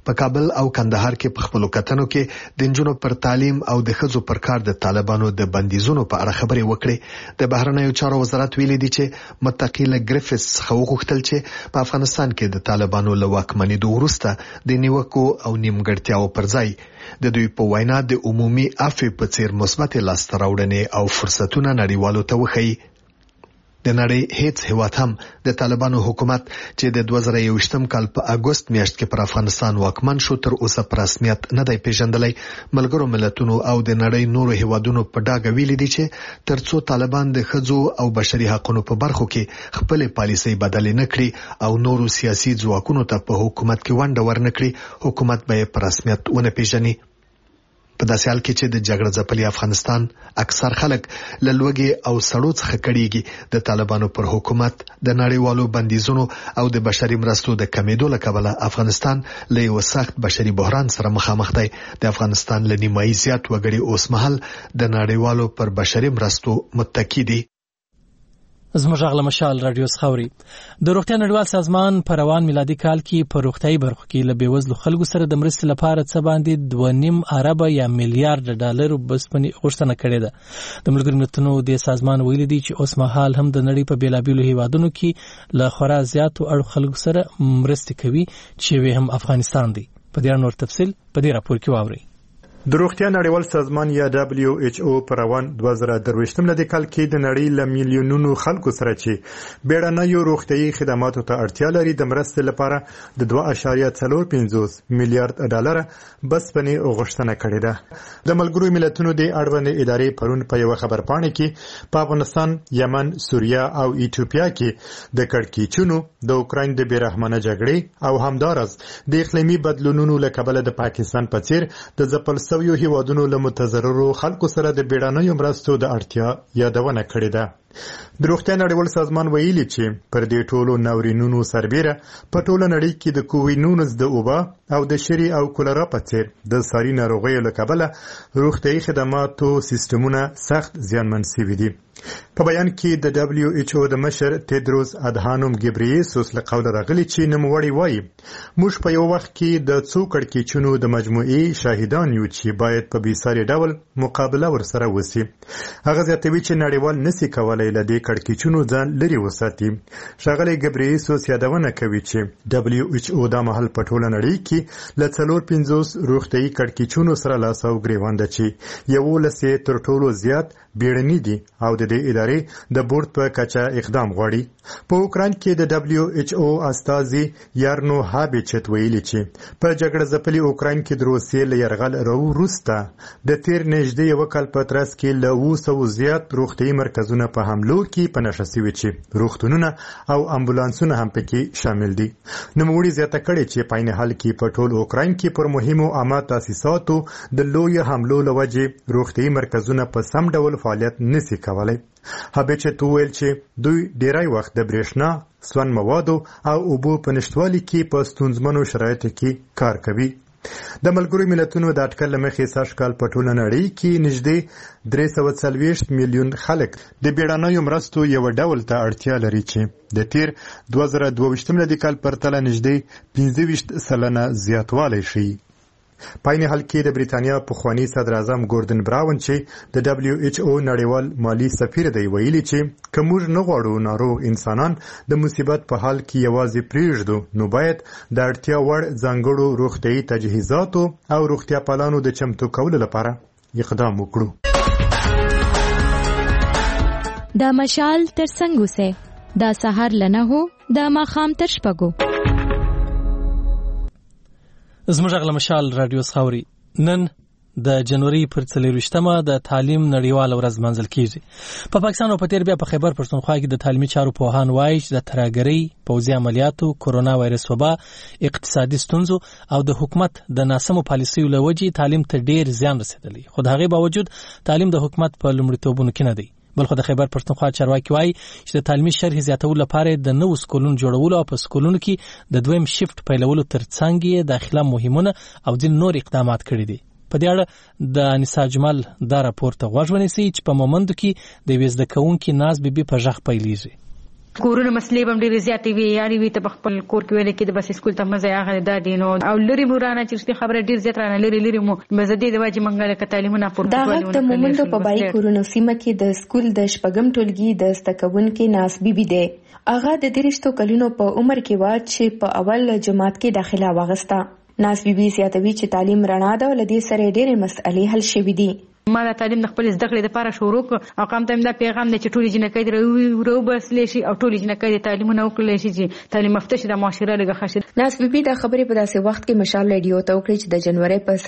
په کابل او کندهار کې په خپل کتنو کې د نجونو پر تعلیم او د ښځو پر کار د طالبانو د بندیزونو په اړه خبرې وکړې. د بهرنیو چارو وزارت ویلي دی چې متقیله ګریفث غوښتل چې په افغانستان کې د طالبانو له واکمنېدو وروسته د نیوکو او نیمګړتیاو پر ځای د دوی په وینا د عمومي عفو په څیر مثبت لاسته راوړنې او فرصتونه نړیوالو ته وښيي. د نړۍ هیڅ هیواد هم د طالبانو حکومت چې د 2021 کال په اگست میاشت کې پر افغانستان واکمن شو تر اوسه په رسمیت نه دی پیژندلی. ملګرو ملتونو او د نړۍ نورو هیوادونو په ډاګه ویلي دي چې ترڅو طالبان د ښځو او بشري حقوقو په برخو کې خپل پالیسي بدل نه کړي او نورو سیاسي ځواکونو ته په حکومت کې ونډه ورنکړي، حکومت به په رسمیت ونه پیژني. په داسې حال کې چې د جګړه ځپلي افغانستان اکثر خلک له لوږې او سړو څخه کړيږي، د طالبانو پر حکومت د نړیوالو بندیزونو او د بشري مرستو د کمیدو له کبله افغانستان له یو سخت بشري بحران سره مخامخ دی. د افغانستان له نیمایي زیات وګړي اوس مهال د نړیوالو پر بشري مرستو متکی دي. زموږ غږ له مشال رادیو خاوري د روغتیا نړیوال سازمان په روان میلادي کال کې په روغتیايي برخو کې له بیوزلو خلکو سره د مرستې لپاره څه باندې 2.5 ارب یا میلیارډ ډالر بسپنې غوښتنه کړې ده. د ملګرو ملتونو د سازمان ویلي دی چې اوس مهال هم د نړۍ په بیلابیلو هیوادونو کې له خورا زیاتو اړو خلکو سره مرستې کوي چې وی هم افغانستان دی. په دې نور تفصیل په دې راپور کې واورئ. د روغتیا نړیوال سازمان یا WHO پر روان 2023 ملادي کال کې د نړۍ ل میلیونونو خلکو سره چې بیړنیو روغتیايي خدماتو ته اړتیا لري د مرستې لپاره د 2.45 میلیارډ ډالر بسپنې غوښتنه کړې ده. د ملګرو ملتونو د اړوند ادارې پرون په یو خبرپاڼه کې په افغانستان، یمن، سوریه او ایتوپیا کې د کړکېچونو، د اوکراین د بیرحمانه جګړې او همدارس د اقلیمي بدلونونو له کبله د پاکستان په څیر د ځپل یو هیوادونو له متضررو خلکو سره د بیړنیو مرستو د اړتیا یادونه کړې ده. د روغتیا نړیوال سازمان ویلي چې پر دې ټولو ناورینونو سربېره په ټوله نړۍ کې د کووید-19 د وبا او د شری او کولرا په څیر د ساري ناروغیو له کبله روغتیايي خدماتو سیستمونه سخت زیانمن شوي دي. په بیان کې د WHO د مشر تیدروس ادهانوم ګبریسوس له قوله راغلي چې نوموړی وایي موږ په یو وخت کې د څو کړکېچونو د مجموعي شاهدان یو چې باید په بیساري ډول مقابله ورسره وسی. هغه زیاتوي چې نړیوال نشي کولای له دې کړکېچونو ځان لري وساتي. ښاغلی ګبریسوس یادونه کوي چې WHO د مهال په ټوله نړۍ کې له 450 روغتیايي کړکېچونو سره لاس او ګریوان ده چې 11 تر ټولو زیات بیړني دي او د دې ادارې د بورډ په کچه اقدام غواړي. په اوکراین کې د WHO استازي یارنو هابیچت ویلي چې په جګړه ځپلي اوکراین کې د روسیې له یرغل وروسته د تیر نږدې یو کال په ترڅ کې له 200 زیات روغتیايي مرکزونه په حملو کې په نښه شوي چې روغتونونه او امبولانسونه هم پکې شامل دي. نوموړي زیاته کړې چې په عین حال کې په ټول اوکراین کې پر مهمو عامه تاسیساتو د لوی حملو له وجې روغتیايي مرکزونه په سم ډول فعالیت نشي کولای. هابیچت ویل چې دوی ډیری وخت د برېښنا، سون موادو او اوبو په نشټوالي کې په ستونزمنو شرایطو کې کار کوي. د ملګرو ملتونو د اټکل مخې سږ کال په ټوله نړۍ کې نږدې 340 میلیون خلک د بیړنیو مرستو یو ډول ته اړتیا لري چې د تیر 2022 ملادي کال پرتله نږدې 25% زیاتوالی شي. په عین حال کې د بریتانیا پخوانی صدر اعظم ګوردن براون چې د WHO نړیوال مالی سفیر دی ویلي چې که موږ نه غواړو ناروغ انسانان د مصیبت په حال کې یوازې پرېږدو نو باید د اړتیا وړ ځانګړو روغتیايي تجهیزاتو او روغتیا پالانو د چمتو کولو لپاره اقدام وکړو. دا مشال تر څنګه وسه دا سحر لنه هو دا ماخام تر شپږو. زموږ غږ له مشال رادیو خاوري نن د جنوري پر 24مه د تعلیم نړیوال ورځ منځل کیږي. په پاکستان او په تیر بیا په خیبر پښتونخوا کې د تعلیمي چارو پوهان وایي چې د ترهګرۍ، پوځي عملیاتو، کورونا وایرس وبا، اقتصادي ستونزو او د حکومت د ناسمو پالیسیو له وجې تعلیم ته ډیر زیان رسیدلی. خو د هغې باوجود تعلیم د حکومت په لومړیتوبونو کې نه دی. بلخو د خیبر پښتونخوا چارواکي وایي چې د تعلیمي شرح زیاتولو لپاره د نوو سکولونو جوړولو او په سکولونو کې د دویم شیفت پیلولو ترڅنګ یې داخله مهمونه او ځینې نور اقدامات کړي دي. په دې اړه د انیسا جمال دا راپور ته غوږ ونیسئ چې په مومندو کې د یوې زده کوونکې ناز بیبي په غږ پیلېږي. کورونه مسلې هم ډېرې زیاتې وي، یاري وي ته خپل کور کې ویل کې د بس اسکول ته مزه هغه دا دی نو او لري مورانه چې خبره ډېر زیات رانه لري مو مزدي د واجب منګل ک تعلیمونه پور کوي. د مومندو په بای کورونو سیمه کې د سکول د شپږم ټولګي د استکون کې ناس بیبي دی. هغه د 30 کلونو په عمر کې و چې په اول جماعت کې داخله واغسته. ناس بیبي زیاتوي چې تعلیم رڼا ده او لدې سره ډېرې مسئلې حل شوې دي. ما د تعلیم د خپل زده کړې لپاره شروع او قام ته دا پیغام دی چې ټولې جنکۍ درو بسلې شي او ټولې جنکۍ د تعلیمونه وکړي شي چې تعلیم یافته شي د معاشره لږه ښه شي. ناس بیبي دا خبرې په داسې وخت کې مشال رادیو ته وکړي چې د جنوري په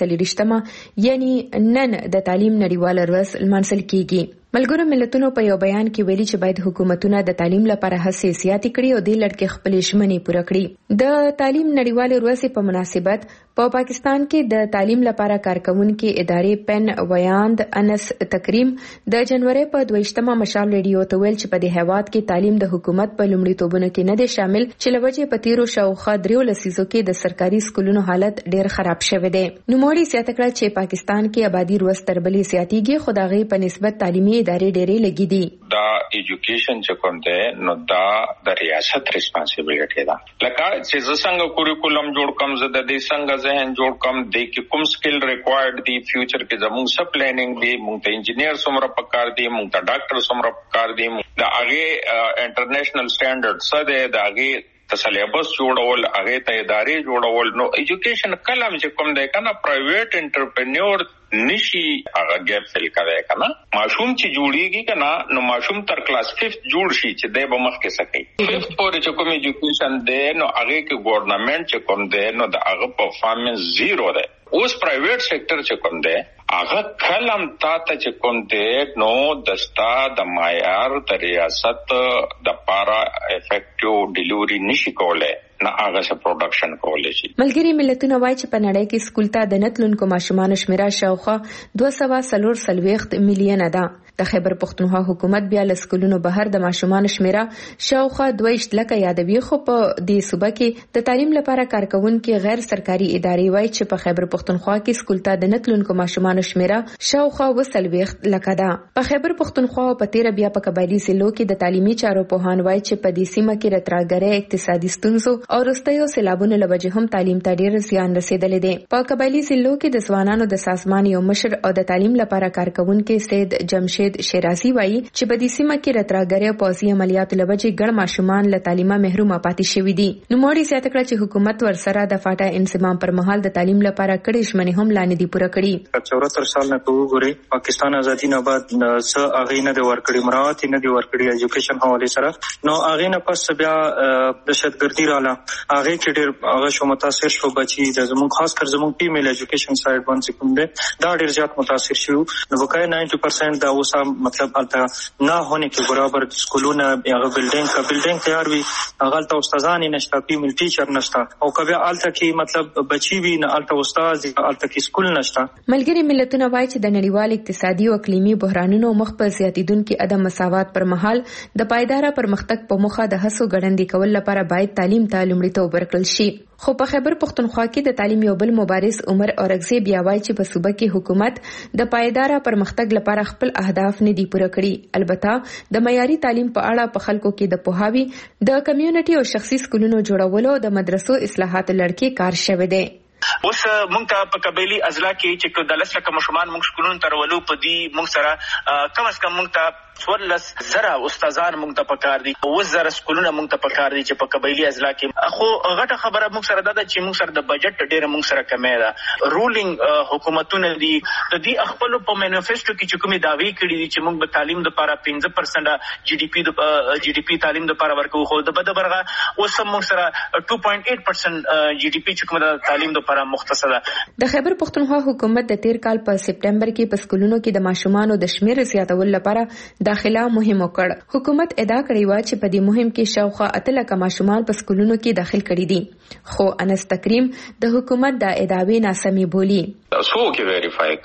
24 یعنی نن د تعلیم نړیواله ورځ لمانځل کیږي. ملګرو ملتونو په یو بیان کې ویلي چې باید حکومتونه د تعلیم لپاره هڅې زیاتې کړي او د لړکې خپلې ژمنې پوره کړي. د تعلیم نړیواله ورځ په مناسبت په پاکستان کې د تعلیم لپاره کارکونکو ادارې پن ویاند انس تکریم د جنوري په 22 مشال رادیو ته ویل چې په دې هیواد کې تعلیم د حکومت په لومړیتوبونو کې نه دی شامل چې لوجه په تیرو شاوخوا 3 لسیزو کې د سرکاري سکولونو حالت ډیر خراب شوی دی. نوموړي زیاته کړه چې پاکستان کې آبادی ورځ تر بلې زیاتیږي خو د هغې په نسبت تعلیمي ادارې ډېرې لګي دي. دا ایجوکیشن چې کوم دی نو دا د ریاست ریسپانسیبিলিټي ده. لکه چې څنګه کوریکولم جوړ کوم زه د دې څنګه ذهن جوړ کوم د کې کوم سکل ریکوایرډ دی فیوچر کې زموږ سب پلانینګ دی موږ ته انجینیر څومره پکار دی موږ ته ډاکټر څومره پکار دی د هغه انټرنیشنل سټانډرډ څه دی د هغه سلیبس جوړول هغه ته ادارې جوړول. نو ایجوکیشن کلم چې کوم دی کنه پرایویټ انټرپرینور نشي هغه ګیپ فل کوي کنه. ماشوم چې جوړیږي کنه نو ماشوم تر کلاس 5 جوړ شي چې د به مخ کې سکی 5 پورې چې کوم ایجوکیشن دی نو هغه کې ګورنمنت چې کوم دی نو د هغه پرفارمنس زیرو دی. اوس پرایویټ سېکټر چې کوم دی هغه کلم تا ته چې کوم دی نو دستا د معیار د ریاست د پارا افیکټیو ډیلیوري نشي کولای نه هغه څه پروډکشن کولای شي. ملګری ملتونه وایي چې په نړۍ کې سکول ته د نتلونکو ماشومانو شمیره شاوخوا 240 میلیونه ده. د خیبر پښتونخوا حکومت بیا له سکولونو بهر د ماشومانو شمیره شاوخوا 22 لکه یادوي خو په دې صوبه کې د تعلیم لپاره کارکونکو غیر سرکاري ادارې وایي چې په خیبر پښتونخوا کې سکول ته د نتلونکو ماشومانو شمیره شاوخوا 20 لکه ده. په خیبر پښتونخوا او په تیر بیا په قبایلی ضلعو کې د تعلیمي چارو پوهان وایي چې په دې سیمه کې راتراګرې اقتصادي ستونزو او وروستیو سیلابونو له وجې هم تعلیم ته ډېر زیان رسیدلی دی. په قبایلی ضلعو کې د ځوانانو د سازمان یو مشر او د تعلیم لپاره کارکونکو سید جمشید شیرازي وایي چې په دې سیمه کې راتراګرې او پوځي عملیاتو له وجې ګڼ ماشومان له تعلیمه محروم پاتې شوي دي. نوموړي زیاته کړه چې حکومت ورسره د فاټا انضمام پر مهال د تعلیم لپاره کړې ژمنې هم لاندې دي پوره کړي. 74 سال نه وګوري پاکستان ازادي نه بعد څه هغه نه دی ورکړي مراعات نه دی ورکړي ایجوکیشن حواله سره نو هغه نه پس بیا دهشتګردي رااله هغه کې ډېر هغه شو متاثر شو بچي د زموږ خاص کر زموږ فیمیل ایجوکیشن سایډ باندې کوم دی دا ډېر زیات متاثر شو. نو وکای 90% دا اوسه مطلب الته نه هونه کې برابر سکولونه هغه بلډینګ تیار وي هغه ته استادان نشته فیمیل ټیچر نشته او کبه الته کې مطلب بچي وي نه الته استاد الته کې سکول نشته. ملګری ملتونه وایي چې د نړیوال اقتصادي او اقلیمي بحرانونو مخ په زیاتیدونکو عدم مساوات پر مهال د پایدار پرمختګ په موخه د هڅو ګړندې کول لپاره باید تعلیم ته لومړیتوب ورکړل شي. خو په خیبر پښتونخوا کې د تعلیم یو بل مبارز عمر اورغزی بیا وایي چې په صوبه کې حکومت د پایدار پرمختګ لپاره خپل اهداف نه دي پوره کړي. البته د معیاري تعلیم په اړه په خلکو کې د پوهاوي د کمیونټي او شخصي سکولونو جوړولو د مدرسو اصلاحات لړکې کار شوی دی. اوس مونږ ته په قبایلی اضلاع کې چې د لس لکه ماشومان مونږ سکولونو ته راولو په دې مونږ سره کم از کم مونږ ته 14,000 استادان مونږ ته پکار دي 10,000 سکولونه مونږ ته پکار دي چې په قبایلی اضلاع کې خو غټه خبره مونږ سره ده چې مونږ سره د بجټ ډېر مونږ سره کمی ده. رولینګ حکومتونه دي د دې خپل په مینیفیسټو کې چې کومې دعوی کړې دي چې مونږ به تعلیم لپاره 15% جی ډي پی تعلیم لپاره ورکو خو د بده برغه اوس مونږ سره 2.8% جی ډي پی چې کومه تعلیم لپاره مختصه ده. د خیبر پښتونخوا حکومت د تیر کال په سپټمبر کې په سکولونو کې د ماشومانو د شمیر زیاتولو لپاره داخله مهم وکړ. حکومت ادعا کړې و چې په دې مهم کې شاوخوا 8 لکه ماشومان په سکولونو کې داخل کړي دي خو انس تکریم د حکومت د ادعاوې ناسمې بولی. څوک یې ویریفای کوي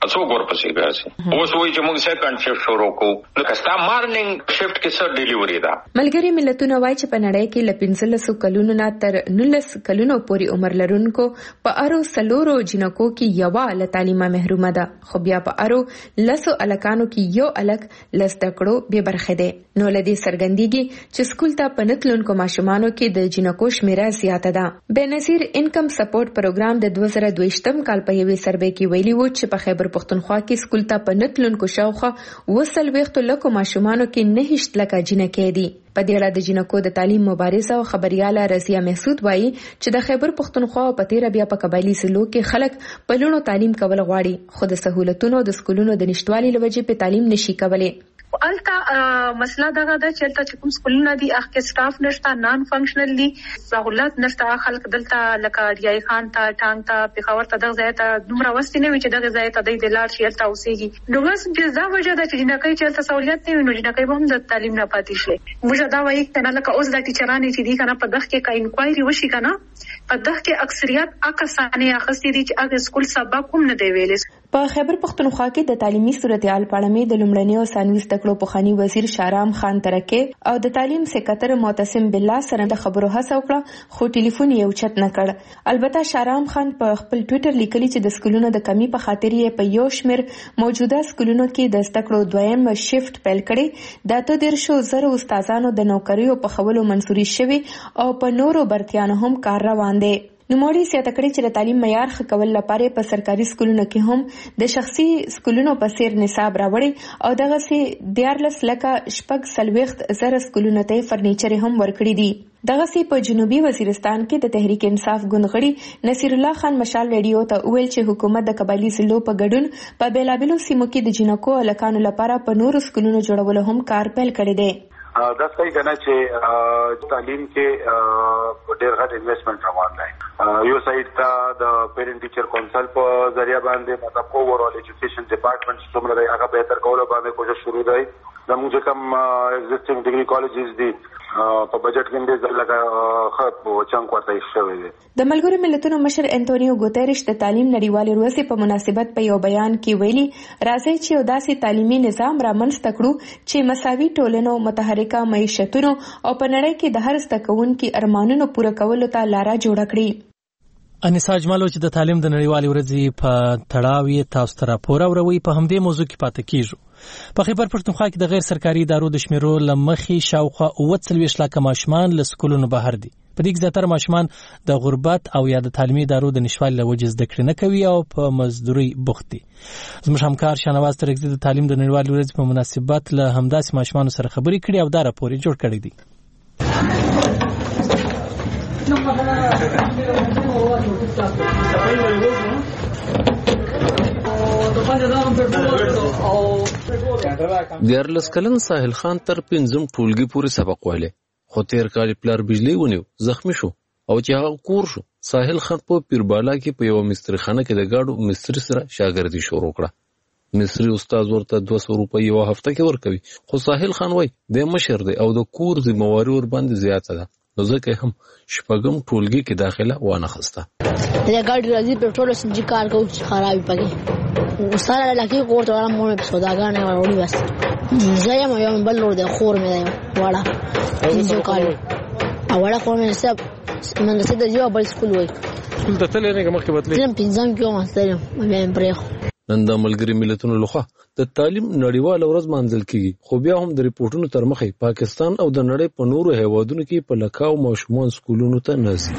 اڅو ورپسې ګرځي اوس وایي چې موږ سیکنډ شفټ شروع کوو نو کستا مارنینګ شفټ کې څه ډیلیوري ده. ملګری ملتونه وایي چې په نړۍ کې له 15 کلونو نه تر 19 کلونو پورې عمر لرونکو په اړو سلورو جنکو کې یو له تعلیمه محرومه ده، خو بیا په اړو لسو الکانو کې یو الک لس تکړو به برخه ده. نو لدی څرګندېږي چې سکول ته پنتلونکو ماشومانو کې د جنکو شمیره زیاته ده. بنظیر انکم سپورټ پروګرام د 2022م کال په یوې سروې کې ویلي و چې په خیبر پختونخوا کې سکول ته پنتلونکو شاوخه 200 لکو ماشومانو کې 9 لکه جنکې دي. په دې اړه د جنکو د تعلیم مبارزه او خبرياله رضیه محسود وایي چې د خیبر پختونخوا په تیر بیا په قبایلی سلو کې خلک په لونو تعلیم کول غواړي، خو د سہولتونو د سکولونو د نشټوالي لوجې په تعلیم نشي کولای. الته مسله دغه ده چې تل کوم سکولونه دي هغه کې سټاف نشته، نان فنکشنل دي، سہولت نشته. خلک دلته لکه ډیای خان ته ټانګ ته پیښور ته دغه ځای ته دومره وستې نه وي چې دغه ځای ته د لار شي الته اوسېږي. نو بس دا وجه ده چې جنکۍ چې الته سہولت نه وي نو جنکۍ به هم د تعلیم نه پاتې شي. موږ دا وایي کنه لکه اوس د ټیچرانو چې دي کنه په دغه کې کا انکوایري وشي کنه په دغه کې اکثریت اکثانه اخستې دي چې هغه سکول سبق هم نه دی ویلې. په خیبر پختونخوا کې د تعلیمي صورتحال په اړه مې د لومړني او ثانوي زده کړو پخوانی وزیر شارام خان ترکه او د تعلیم سکرټر معتصم بالله سره د خبرو هڅه وکړه، خو ټلیفون یې اوچت نه کړ. البته شارام خان په خپل ټوئیټر لیکلي چې د سکولونو د کمی په خاطر یې په یو شمیر موجوده سکولونو کې د زده کړو دویم شفټ پیل کړي. د 13,000 استادانو د نوکریو په خولو منسوري شوي او په نورو برتیانو هم کار روان دی. نوموړي زیاته کړې چې د تعلیم معیار ښه کول لپاره په سرکاري سکولونو کې هم د شخصي سکولونو په څیر نصاب راوړي او دغسې 14,40,000 سکولونو ته فرنیچر هم ورکړي دي. دغسې په جنوبي وزیرستان کې د تحریک انصاف ګوندغړي نصیر الله خان مشال ریډیو ته ویل چې حکومت د قبایلی ضلعو په ګډون په بیلابیلو سیمو کې د جنکو الکانو لپاره په نورو سکولونو جوړولو هم کار پیل کړی دی. دا صحیح کنه چې تعلیم کې ډېر غټ انویسټمنټ روان دی. یو سایډ ته د پیرنټ ټیچر کونسل په ذریعہ باندې مطلب اوورال ایجوکیشن ډپارټمنټ څومره دی هغه بهتر کولو باندې کوشش شروع دی. زموږ کوم ایگزیسټینګ ډیګري کالجز دي په بجټ کې ډېر لږه خط چنګ ورته شوی دی. د ملګرو ملتونو مشر انټونیو ګوتریش د تعلیم نړیوالې ورځې په مناسبت په یو بیان کې ویلي راځي چې یو داسې تعلیمي نظام رامنځته کړو چې مساوي ټولنو، متحرکه معیشتونو او په نړۍ کې د هر زده کوونکي ارمانونو پوره کولو ته لاره جوړه کړي. انیسا جمالو چې د تعلیم د نړیوالې ورځې په تړاو یې تاسو ته راپور اوروي په همدې موضوع کې پاتې کیږو. په خیبر پښتونخوا کې د غیر سرکاري ادارو د شمیرو لمخې شاوخوا 40 لکه ماشومان له سکولونو بهر دي. په دې کې زیاتره ماشومان د غربت او یا د تعلیمي ادارو د نشوالي له وجې زده کړې نه کوي او په مزدوري بوخت دي. زموږ همکار شاهنواز ترکزي د تعلیم د نړیوالې ورځې په مناسبت له همداسې ماشومانو سره خبرې کړې او دا راپور یې جوړ کړی دی. دیارلس کلن ساحل خان تر 5م ټولګي پورې سبق ویلی، خو تیر کال پلار بجلی ونیو، زخمی شو او چې هغه کور شو. ساحل خان په پیربالا کې په یو مستری خانه کې د گاډو مستری سره شاګردي شروع کړه. مصری استاد ورته 200 روپۍ یو هفته کې ورکوي، خو ساحل خان وای د مشر دی او د کور ذمہواری ور باندې زیاته ده، نو ځکه هم شپږم ټولګي کې داخله وانه خسته. د ګاډي راځي پټرول سنجي کار کوي چې خرابې پکې وساره لکه کوړ ته مونږ په سوداګانې وروړي بس زایم یو بل ور د خور مې دی وړه چې کار اوله خور مې حساب من رسید یو بل سکول وای سکول ته تللی نه مخکې وتلی تم پنځم کې ماستر مې پرې. نن د ملګری ملتونو لخوا د تعلیم نړیواله ورځ مانځل کیږي، خو بیا هم د ریپورتونو تر مخې پاکستان او د نړۍ په نورو هیوادونو کې په لکاو ماشومان سکولونو ته نه ځي.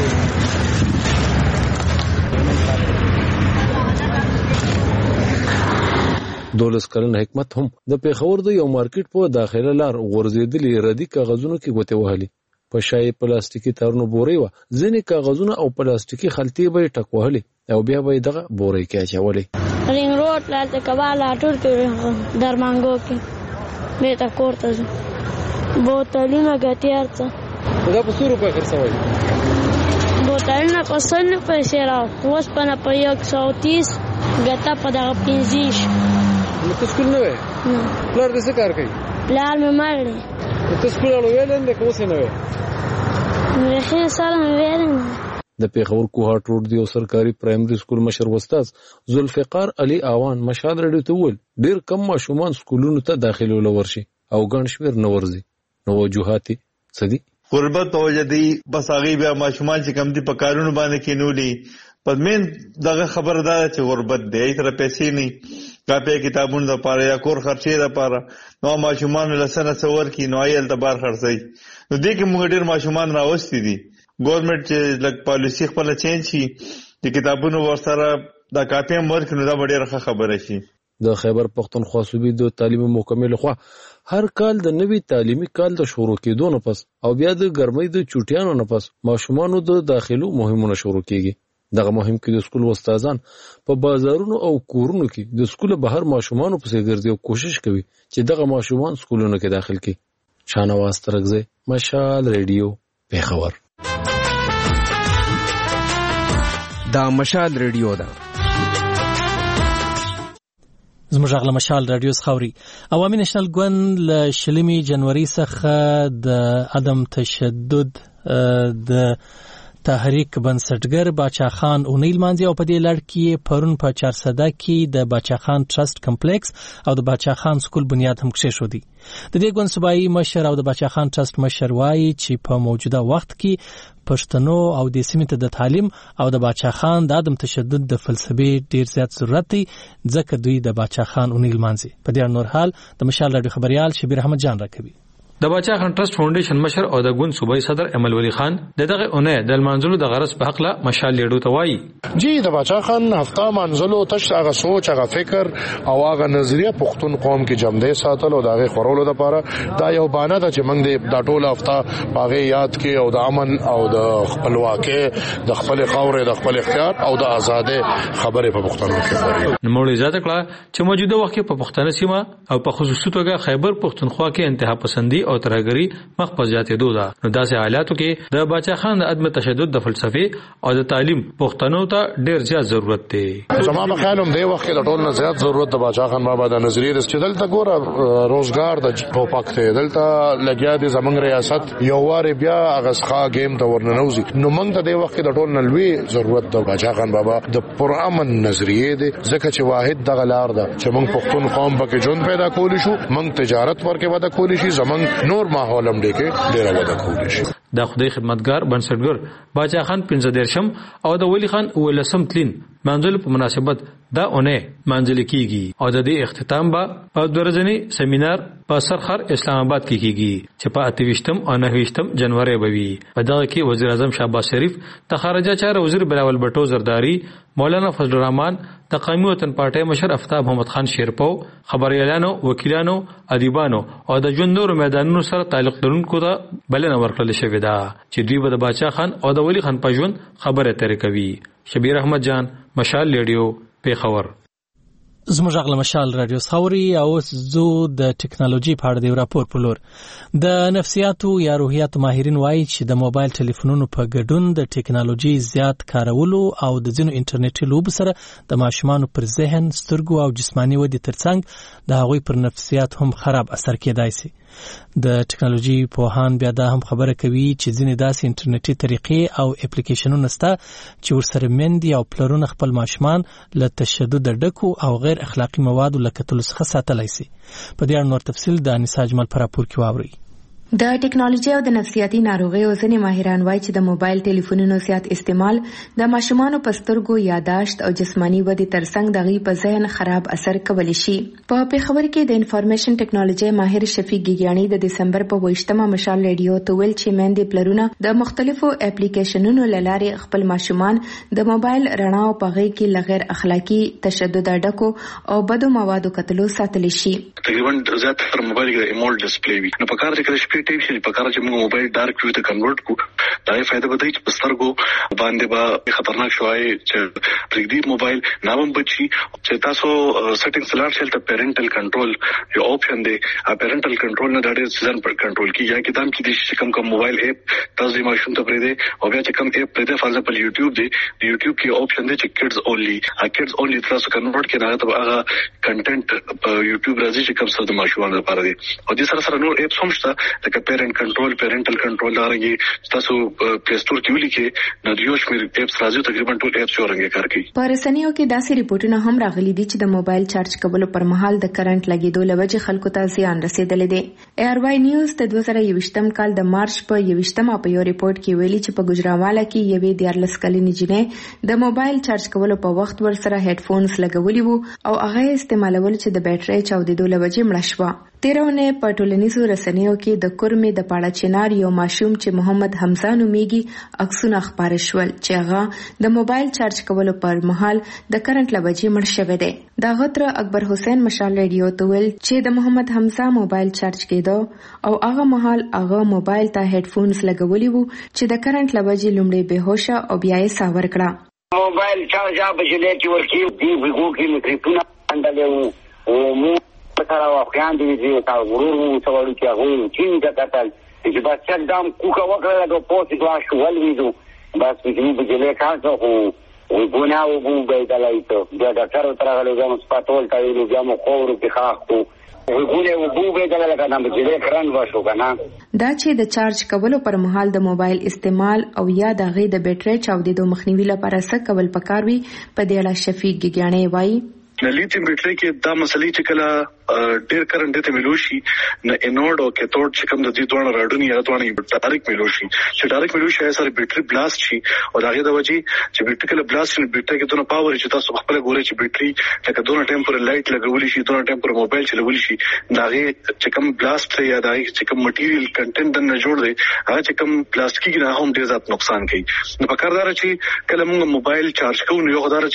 دولس کلن حکمت هم د پیښور د یو مارکیټ په داخله لار غورځېدلې ردی کاغذونو کې ګوتې وهلې. په شای پلاستیکي تارونو بورې وه، ځینې کاغذونه او پلاستیکي خلطې به یې ټک وهلې او بیا به یې دغه بورې کې اچولې. رینګ روډ لالته کباله ټول کې درمانګو کې بیرته کور ته ځو. بوتلونه ګټې هر څه دا په څو روپۍ خرڅوئ؟ بوتلونه په 100 پیسې راوړه، اوسپنه په 130، ګټه په دغه 50. نو ته سکول نه وې؟ نه. پلار دې څه کار کوي؟ پلار مې مړ دی. نو ته سکول اړو ویلی نه دی که اوس یې نه وې؟ ریښې سره مې ویلی نه. د پیښور کوهاټ روډ دی او سرکاري پرایمري سکول مشر استاد ذوالفقار علي اوان مشال رډیو ته ول ډیر کم ماشومان سکولونو ته داخلو لورشي او ګڼ شمیر نه ورځي نو وجوهات سدي غربت او جدي بس هغه بیا ماشومان چې کم دي په کارونو باندې کېنولي پدمن دغه خبردار چې غربت دی تر پیسې نه کاپي کتابونو د پاره یا کور خرچې د پاره نو ماشومان لسنه څور کې نو ایل د بار خرڅي نو دې کې موږ ډیر ماشومان راوستي دي ګورنمنت چې لک پالیسی خپل چینج شي د کتابونو ورسره د کاپي امر کې نو دا ډیره خبره شي د خیبر پختونخوا صوبې د تعلیم مکمل خو هر کال د نوي تعلیمي کال د شروع کېدو نه پس او بیا د ګرمۍ د چوټیانو نه پس ماشومانو د داخلو مهمونه شروع کیږي دغه مهم کې د سکول استادان په بازارونو او کورونو کې د سکول بهر ماشومانو پسې ګرځي او کوشش کوي چې دغه ماشومان سکولونو کې داخل کړي شانواز ترغزه مشال ریډیو پیښور دا مشال ریډیو ده زموږ غل مشال رادیو خوري عوامي نېشنل ګوند له شلمي جنوري څخه د عدم تشدد د تحریک بنسټګر باچا خان اونیل مانځي او په دې لړ کې پرون په 400 کې د باچا خان ټرست کمپلیکس او د باچا خان سکول بنیاد هم کېښودي د دې ګوند صوبایي مشر او د باچا خان ټرست مشر وایي چې په موجوده وخت کې پښتنو او د سیمې ته د تعلیم او د باچا خان د عدم تشدد د فلسفې ډیر زیات ضرورت دی ځکه دوی د باچا خان اونیل مانځي په دې نور حال د مشال رادیو خبريال شبیر احمد جان راکوي د باچا خان ټرست فاونډیشن مشر او د ګوند صوبایي صدر امل ولی خان دغه اونۍ د منځلو د غرض په حق له مشال لیډو ته وایي جی د باچا خان هفته منځلو تش هغه سوچ هغه فکر او هغه نظریه پښتون قوم کې جمع ساتل او دغه خورولو لپاره دا یو بانه ده چې موږ د ټوله هفته باغې یاد کې او د امن او د خپلواکۍ د خپل خاورې د خپل اختیار او د آزادۍ خبرې په پښتنو کې کوي نو موږ زیاته کړه چې موجوده وخت کې په پښتنه سیمه او په خصوصي توګه خیبر پښتونخوا کې انتها پسندي او ترګری مخ په زیاتېدو ده نو داسې حالاتو کې د باچا خان د عدم تشدد د فلسفې او د تعلیم پښتنو ته ډېر زیات ضرورت دی زما په خیال هم دی وخت کې د ټول نه زیات ضرورت د باچا خان بابا د نظریه د چې دلته ګوره روزګار د ټوپک ته دلته لګیا دي زمونږ ریاست یو واره بیا اغسخه گیم ته ورننوزي نو موږ ته د وخت کې د ټول نه لوی ضرورت د باچا خان بابا د پرامن نظریه دی ځکه چې واحد دغه لار ده چې موږ پښتون قوم پکې ژوند پیدا کولی شو موږ تجارت ورکه ودا کولی شي زمونږ نور ماحول هم ډېر ډېر ودا کولی شي د خدای خدمتګار بنسټګر باچا خان 15 او د ولی خان ولسم تلین منځل په مناسبت دا اونۍ منځل کیږي او د دې اختتام به په ورځنی سیمینار په سرخر اسلام آباد کې کیږي چې په 28 او 29 جنوري به وي په دغه کې وزیر اعظم شهباز شریف د خارجه چارو وزیر بلاول بټو زرداری مولانا فضل الرحمن د قومي وطن پارټي مشر افتاب محمد خان شیرپو خبريالانو وکیلانو ادیبانو او د ژوند نور میدانونو سره تعلق لرونکو ته بلنه ورکړل شوې ده چې دوی به د باچا خان او د ولی خان په ژوند خبره ترې کوي شبیر احمد جان مشال ریډیو پیښور زموږ غل مشال رادیو خوري او زو د ټکنالوژي په اړه د راپور په لور د نفسیاتو یا روحیات ماهرین وایي چې د موبایل ټلیفونونو په ګډون د ټکنالوژي زیات کارولو او د ځینو انټرنیټي لوبو سره د ماشومانو پر ذهن سترګو او جسماني ودې ترڅنګ د هغوی پر نفسیات هم خراب اثر کېدای شي د ټکنالوژي پوهان بیا دا هم خبره کوي چې ځینې داسې انټرنیټي طریقې او اپلیکیشنونه شته چې ورسره میندې او پلرونه خپل ماشومان له تشدد ډکو او غیر اخلاقی موادو له کتلو څخه ساتلی شي په دې اړه نور تفصیل د انیسا اجمل په راپور کې واورئ د ټکنالوژي او د نفسیاتي ناروغیو ځینې ماهران وایي چې د موبایل ټلیفونونو زیات استعمال د ماشومانو په سترګو یاداشت او جسماني ودې ترڅنګ د هغوی په ذهن خراب اثر کولی شي په پیښور کې د انفارمیشن ټکنالوژي ماهر شفیق ګیګیاني د دسمبر په 28مه مشال ریډیو ته ویل چې میندې پلرونه د مختلفو اپلیکیشنونو له لارې خپل ماشومان د موبایل رڼا او په هغې کې له غیر اخلاقي تشدد ډکو او بدو موادو کتلو ساتلی شي تقریبا زیاتره موبایل کې ایمول ډسپلی وي نو په کار کې ټیپ شي په کار چې موږ موبایل ډارک ویو ته کنورټ کو دا یې فائدہ بدای چې پسترګو باندې به خطرناک شوی چې پرېږدي موبایل نامم بچي چې تاسو سیټینګز لار شل ته پیرنټل کنټرول یو آپشن دی پیرنټل کنټرول نه دا ډېر سیزن پر کنټرول کی یا کې دام کې د کم موبایل اپ تاسو د ماشوم ته پرې دی او بیا چې کم اپ پرې دی فار ایگزامپل یوټیوب دی د یوټیوب کې آپشن دی چې کډز اونلی تاسو کنورټ کې نه ته هغه کنټینټ په یوټیوب راځي چې کوم څه د ماشومان لپاره دی او د سره نور اپس هم شته لکه پیرنټل کنټرول دغه تاسو پلی سٹور کې ولیکئ نو یو شمېر اپس راځي تقریبا ټول اپس یو رنګ کار کوي. په رسنیو کې داسې ریپورتونه هم راغلي دي چې د موبایل چارج کولو پر مهال د کرنٹ لګیدو لوجه خلکو ته زیان رسیدلی دی. ARY نیوز د 2021م کال د مارچ په 21مه په یو ریپورت کې ویلي چې په ګجراواله کې یوې 14 کلنې جنۍ د موبایل چارج کولو په وخت ورسره هډ فونز لګولي وو او هغه استعمالول چې د بیټرۍ چاودېدو لوجه مړه شوه. تیرونه په ټولنیزو رسنیو کې د کورمې د پاړه چنار یو ماشوم چې محمد حمزه نومیږي عکسونه خبره شول چې هغه د موبایل چارج کولو پر مهال د کرنٹ لوجه مړ شوی دی. دا غتر اکبر حسین مشال ریډیو ته ویل چې د محمد حمزه موبایل چارج کېده او هغه مهال هغه موبایل ته هډ فونز لګولي وو چې د کرنٹ لوجه لومړی بهوشه او بیا یې ساور کړه. موبایل چارج په جلې کې ورکی دی وګو کې مټریپونه اندلې او مو سره واخیان دي چې تا ورور وو څوړو کې هغه چې کتل چې بس چل دام کوکا وکړه د پوسټ واښو ولویدو بس په جلې کاڅو او ګونا او بو بدلای ته دا ډاکټر تر هغه لږه سپاتول تا ویلو بیا مو خور په خاخو ګونا او بو بدلای لکه نام جلې کرن واشو کنه. دا چې د چارج کولو پر مهال د موبایل استعمال او یا د غي د بیټرۍ چاودېدو مخنیوي لپاره څه کول پکار وي په دې اړه شفیق ګیانې وایي. د لیتیم بیټرۍ کې دا مسلې چې کله ډېر کرنٹ ته ملوشي نه انورډ او کیتھوډ چې کوم د دې دوه راډونی یا دوه ډایرکټ ملوشي چې ډایرکټ ملوشي هغه سره بیټرۍ بلاست شي او دا غي د وجې چې بیټرۍ کله بلاست شي بیټرۍ کې دونه پاور چې تاسو خپل ګورئ چې بیټرۍ لکه دونه ټیمپر لایټ لګول شي دونه ټیمپر موبایل چلول شي دا غي چې کوم بلاست یا دا چې کوم مټیریل کنټینټ نه جوړ دی هغه چې کوم پلاستیکي نه هم ډېر زیات نقصان کوي. نو پکاردار چې کله موږ موبایل چارج کوو نو یو غدار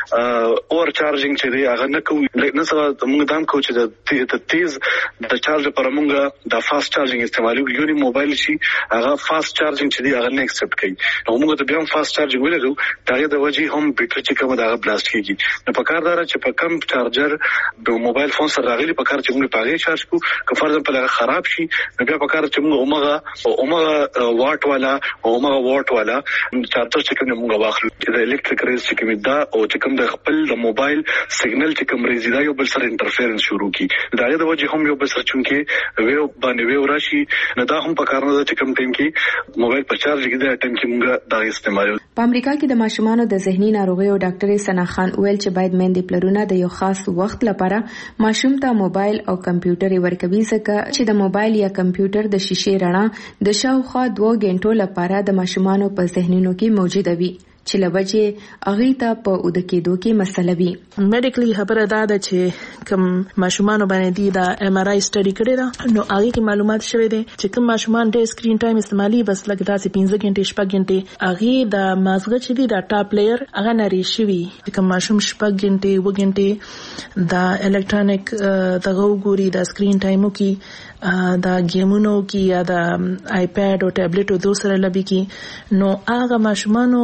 چې اور چارجینګ دی هغه نه کوو نه سره موږ دام کوو چې د تیز د چارج لپاره موږ د فاست چارجینګ استعمالو یو موبایل شي هغه فاست چارجینګ چې دی هغه نه ایکسپټ کوي نو موږ ته بیا فاست چارجینګ ولرو دا د وجې هم بیټری چې کوم دا بلاست کیږي. نو پکاردار چې په کم چارجر د موبایل فون سره راغلي پکار چې موږ پاغه چارج کوو که فرض په لاره خراب شي نو بیا پکار چې موږ اومغه واټ والا اومغه واټ والا چارجر چې کوم موږ واخلو د الکتریک ریز چې کوم دا او چې کوم د خپل د موبایل سیګنل چې کوم ریزي دا یو بل سره انټرفیرنس شروع کی دا د وجه هم یو بل سره چونکه ویو باندې ویو راشي نه دا هم په کار نه چې کوم ټیم کې موبایل په چارج کې دا ټیم کې موږ دا استعمالو. په امریکا کې د ماشومانو د ذهني ناروغیو ډاکټر سنا خان ویل چې باید مېندې پلرونه د یو خاص وخت لپاره ماشوم ته موبایل او کمپیوټر ورکوي ځکه چې د موبایل یا کمپیوټر د شیشې رڼا د شاوخوا 2 غنټو لپاره د ماشومانو په ذهنونو کې موجوده وي چې لوجه اغه ته په اود کېدو کې مسله وي. میډیکلی خبره ده چې کوم ماشومان باندې دی دا MRI سټډي کړی دا نو هغه کې معلومات شوه دي چې کوم ماشومان ډېر سکرین ټایم استعمالي بس لکه تاسو 15 غنټې 6 غنټې هغه د مازغه چې دی دا ټاپ پلیئر هغه نری شوی کوم ماشوم 6 غنټې و غنټې دا الکترونیک دغه ګوري دا سکرین ټایمو کې دا گیمونو کې یا دا آیپاد او ټابلیټ او دوسره لبي کې نو هغه ماشومانو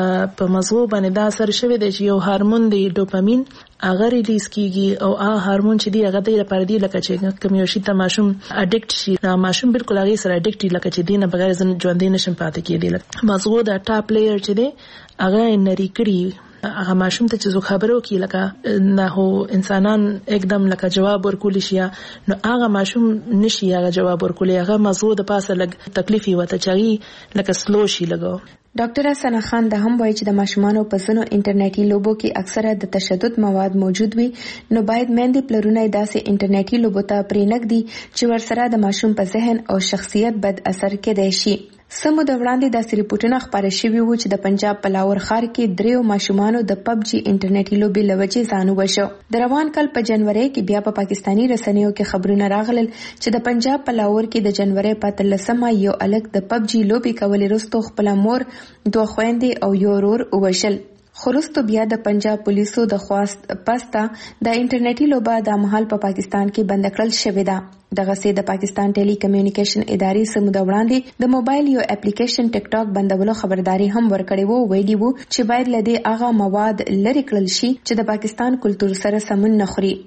په مزغو باندې دا اثر شوی دی چې یو هورمون دی ډوپامین هغه ریلیز کیږي او هغه هورمون چې دی هغه د لپاره دی لکه چې کوم یو شی ته ماشوم اډیکټ شي دا ماشوم بالکل هغه سره اډیکټ لکه چې دینه بغیر ژوندې نشم پاتې کېدی مزغو دا ټاپ پلیئر چې دی هغه نری کړی هغه ماشوم ته چې خبرو کې لکه نه هو انسانان एकदम لکه جواب ورکول شي نو هغه ماشوم نشي هغه جواب ورکول هغه مزغو د پاسه لګ تکلیفي وته چاغي لکه سلو شي لګو. ډاکټر سنا خان د هم وایي چې د ماشومانو په ځینو انټرنیټي لوبو کې اکثره د تشدد مواد موجود وي نو باید مېندې پلرونه داسې انټرنیټي لوبو ته پرېنږدي چې ورسره د ماشوم په ذهن او شخصیت بد اثر کېدای شي. سمو د وړاندې د ریپورتونو خبره شوی و چې د پنجاب په لاهور ښار کې 3 ماشومانو د PUBG انټرنیټي لوبي لوجې ځانو وشو. د روان کال په جنوري کې بیا په پاکستانی رسنیو کې خبرونه راغلل چې د پنجاب په لاهور کې د جنوري په 13مه یو الګ د PUBG لوبي کولې رستو خپل مور 2 خويندې او یو ورور وشل. خرستو بیا د پنجاب پولیسو د خواست پستا د انټرنیټي لوبه د محل په پاکستان کې بند کړل شوې ده. دغه سي د پاکستان ټيلي کمیونیکیشن ادارې سمود وړاندې د موبایل یو اپلیکیشن ټیک ټاک بندولو خبرداري هم ورکړې وو ویلي وو چې باید لدی هغه مواد لری کړل شي چې د پاکستان کلچر سره سمون نه خوري.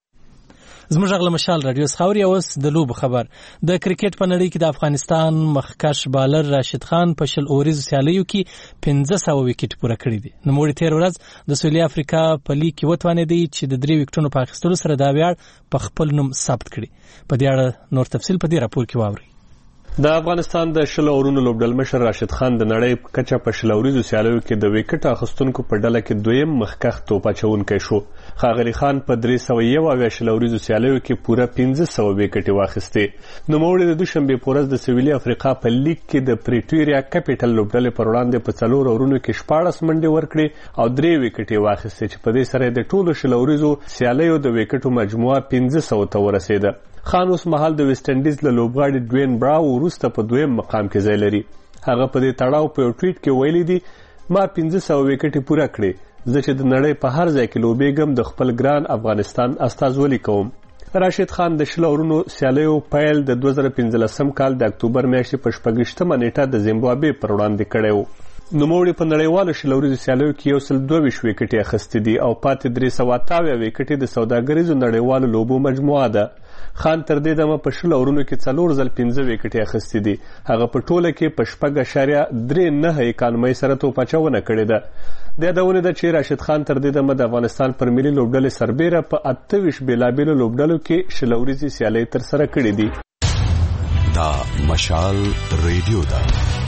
زموږ غل مشال رادیو خاوري اوس د لوب خبر د کرکټ په نړۍ کې د افغانستان مخکش بالر راشد خان په شل اوریز سیالیو کې 1500 وکټ پوره کړی دي. نو موري تیر ورځ د سویلي افریقا په لیګ کې وتوانې دي چې د 3 وکټونو په اخیستلو سره دا ویاړ په خپل نوم ثبت کړي. په دې اړه نور تفصیل په دې راپور کې واوري. د افغانستان د شل اورونو لوبډل مشر راشد خان د نړۍ په کچه په شل اوریزو سیالیو کې د وکټ اخیستونکو په ډله کې دویم مخکښ توپ اچونکی شو. ښاغلي خان په 301 شل اوریزو سیالیو کې پوره 1500 وکټې واخیستې. نوموړي د دوشنبې په ورځ د سویلي افریقا په لیګ کې د پریټوریا کیپټل لوبډلې پر وړاندې په 4 اورونو کې 14 منډې ورکړې او 3 وکټې واخیستې چې په دې سره د ټولو شل اوریزو سیالیو د وکټو مجموعه 1500 ته ورسېده. خان اوس مهال د ویسټ انډیز له لوبغاړي ډوین براو وروسته په دویم مقام کې ځای لري. هغه په دې تړاو په یو ټویټ کې ویلي دي ما 1500 وکټې پوره کړې، زه چې د نړۍ په هر ځای کې لوبېږم د خپل ګران افغانستان استازولي کوم. راشد خان د شل اورونو سیالیو پیل د 2015 کال د اکتوبر میاشتې په 26 نیټه د زیمبابوې پر وړاندې کړی و. نوموړي په نړیوالو شل اوریزو سیالیو کې 122 وکټې اخیستې دي او پاتې 328 وکټې د سوداګریزو نړیوالو لوبو مجموعه ده. خان تر دې دمه په شل اورونو کې 4 ځل 15 وکټې اخیستې دي. هغه په ټوله کې په 6.39 اکانومۍ سره توپ اچونه کړې ده. د یادونه ده چې راشد خان تر دې دمه د افغانستان پر ملي لوبډلې سربیره په 28 بیلابیلو لوبډلو کې شل اوریزې سیالۍ ترسره کړې دي. دا مشال ریډیو ده.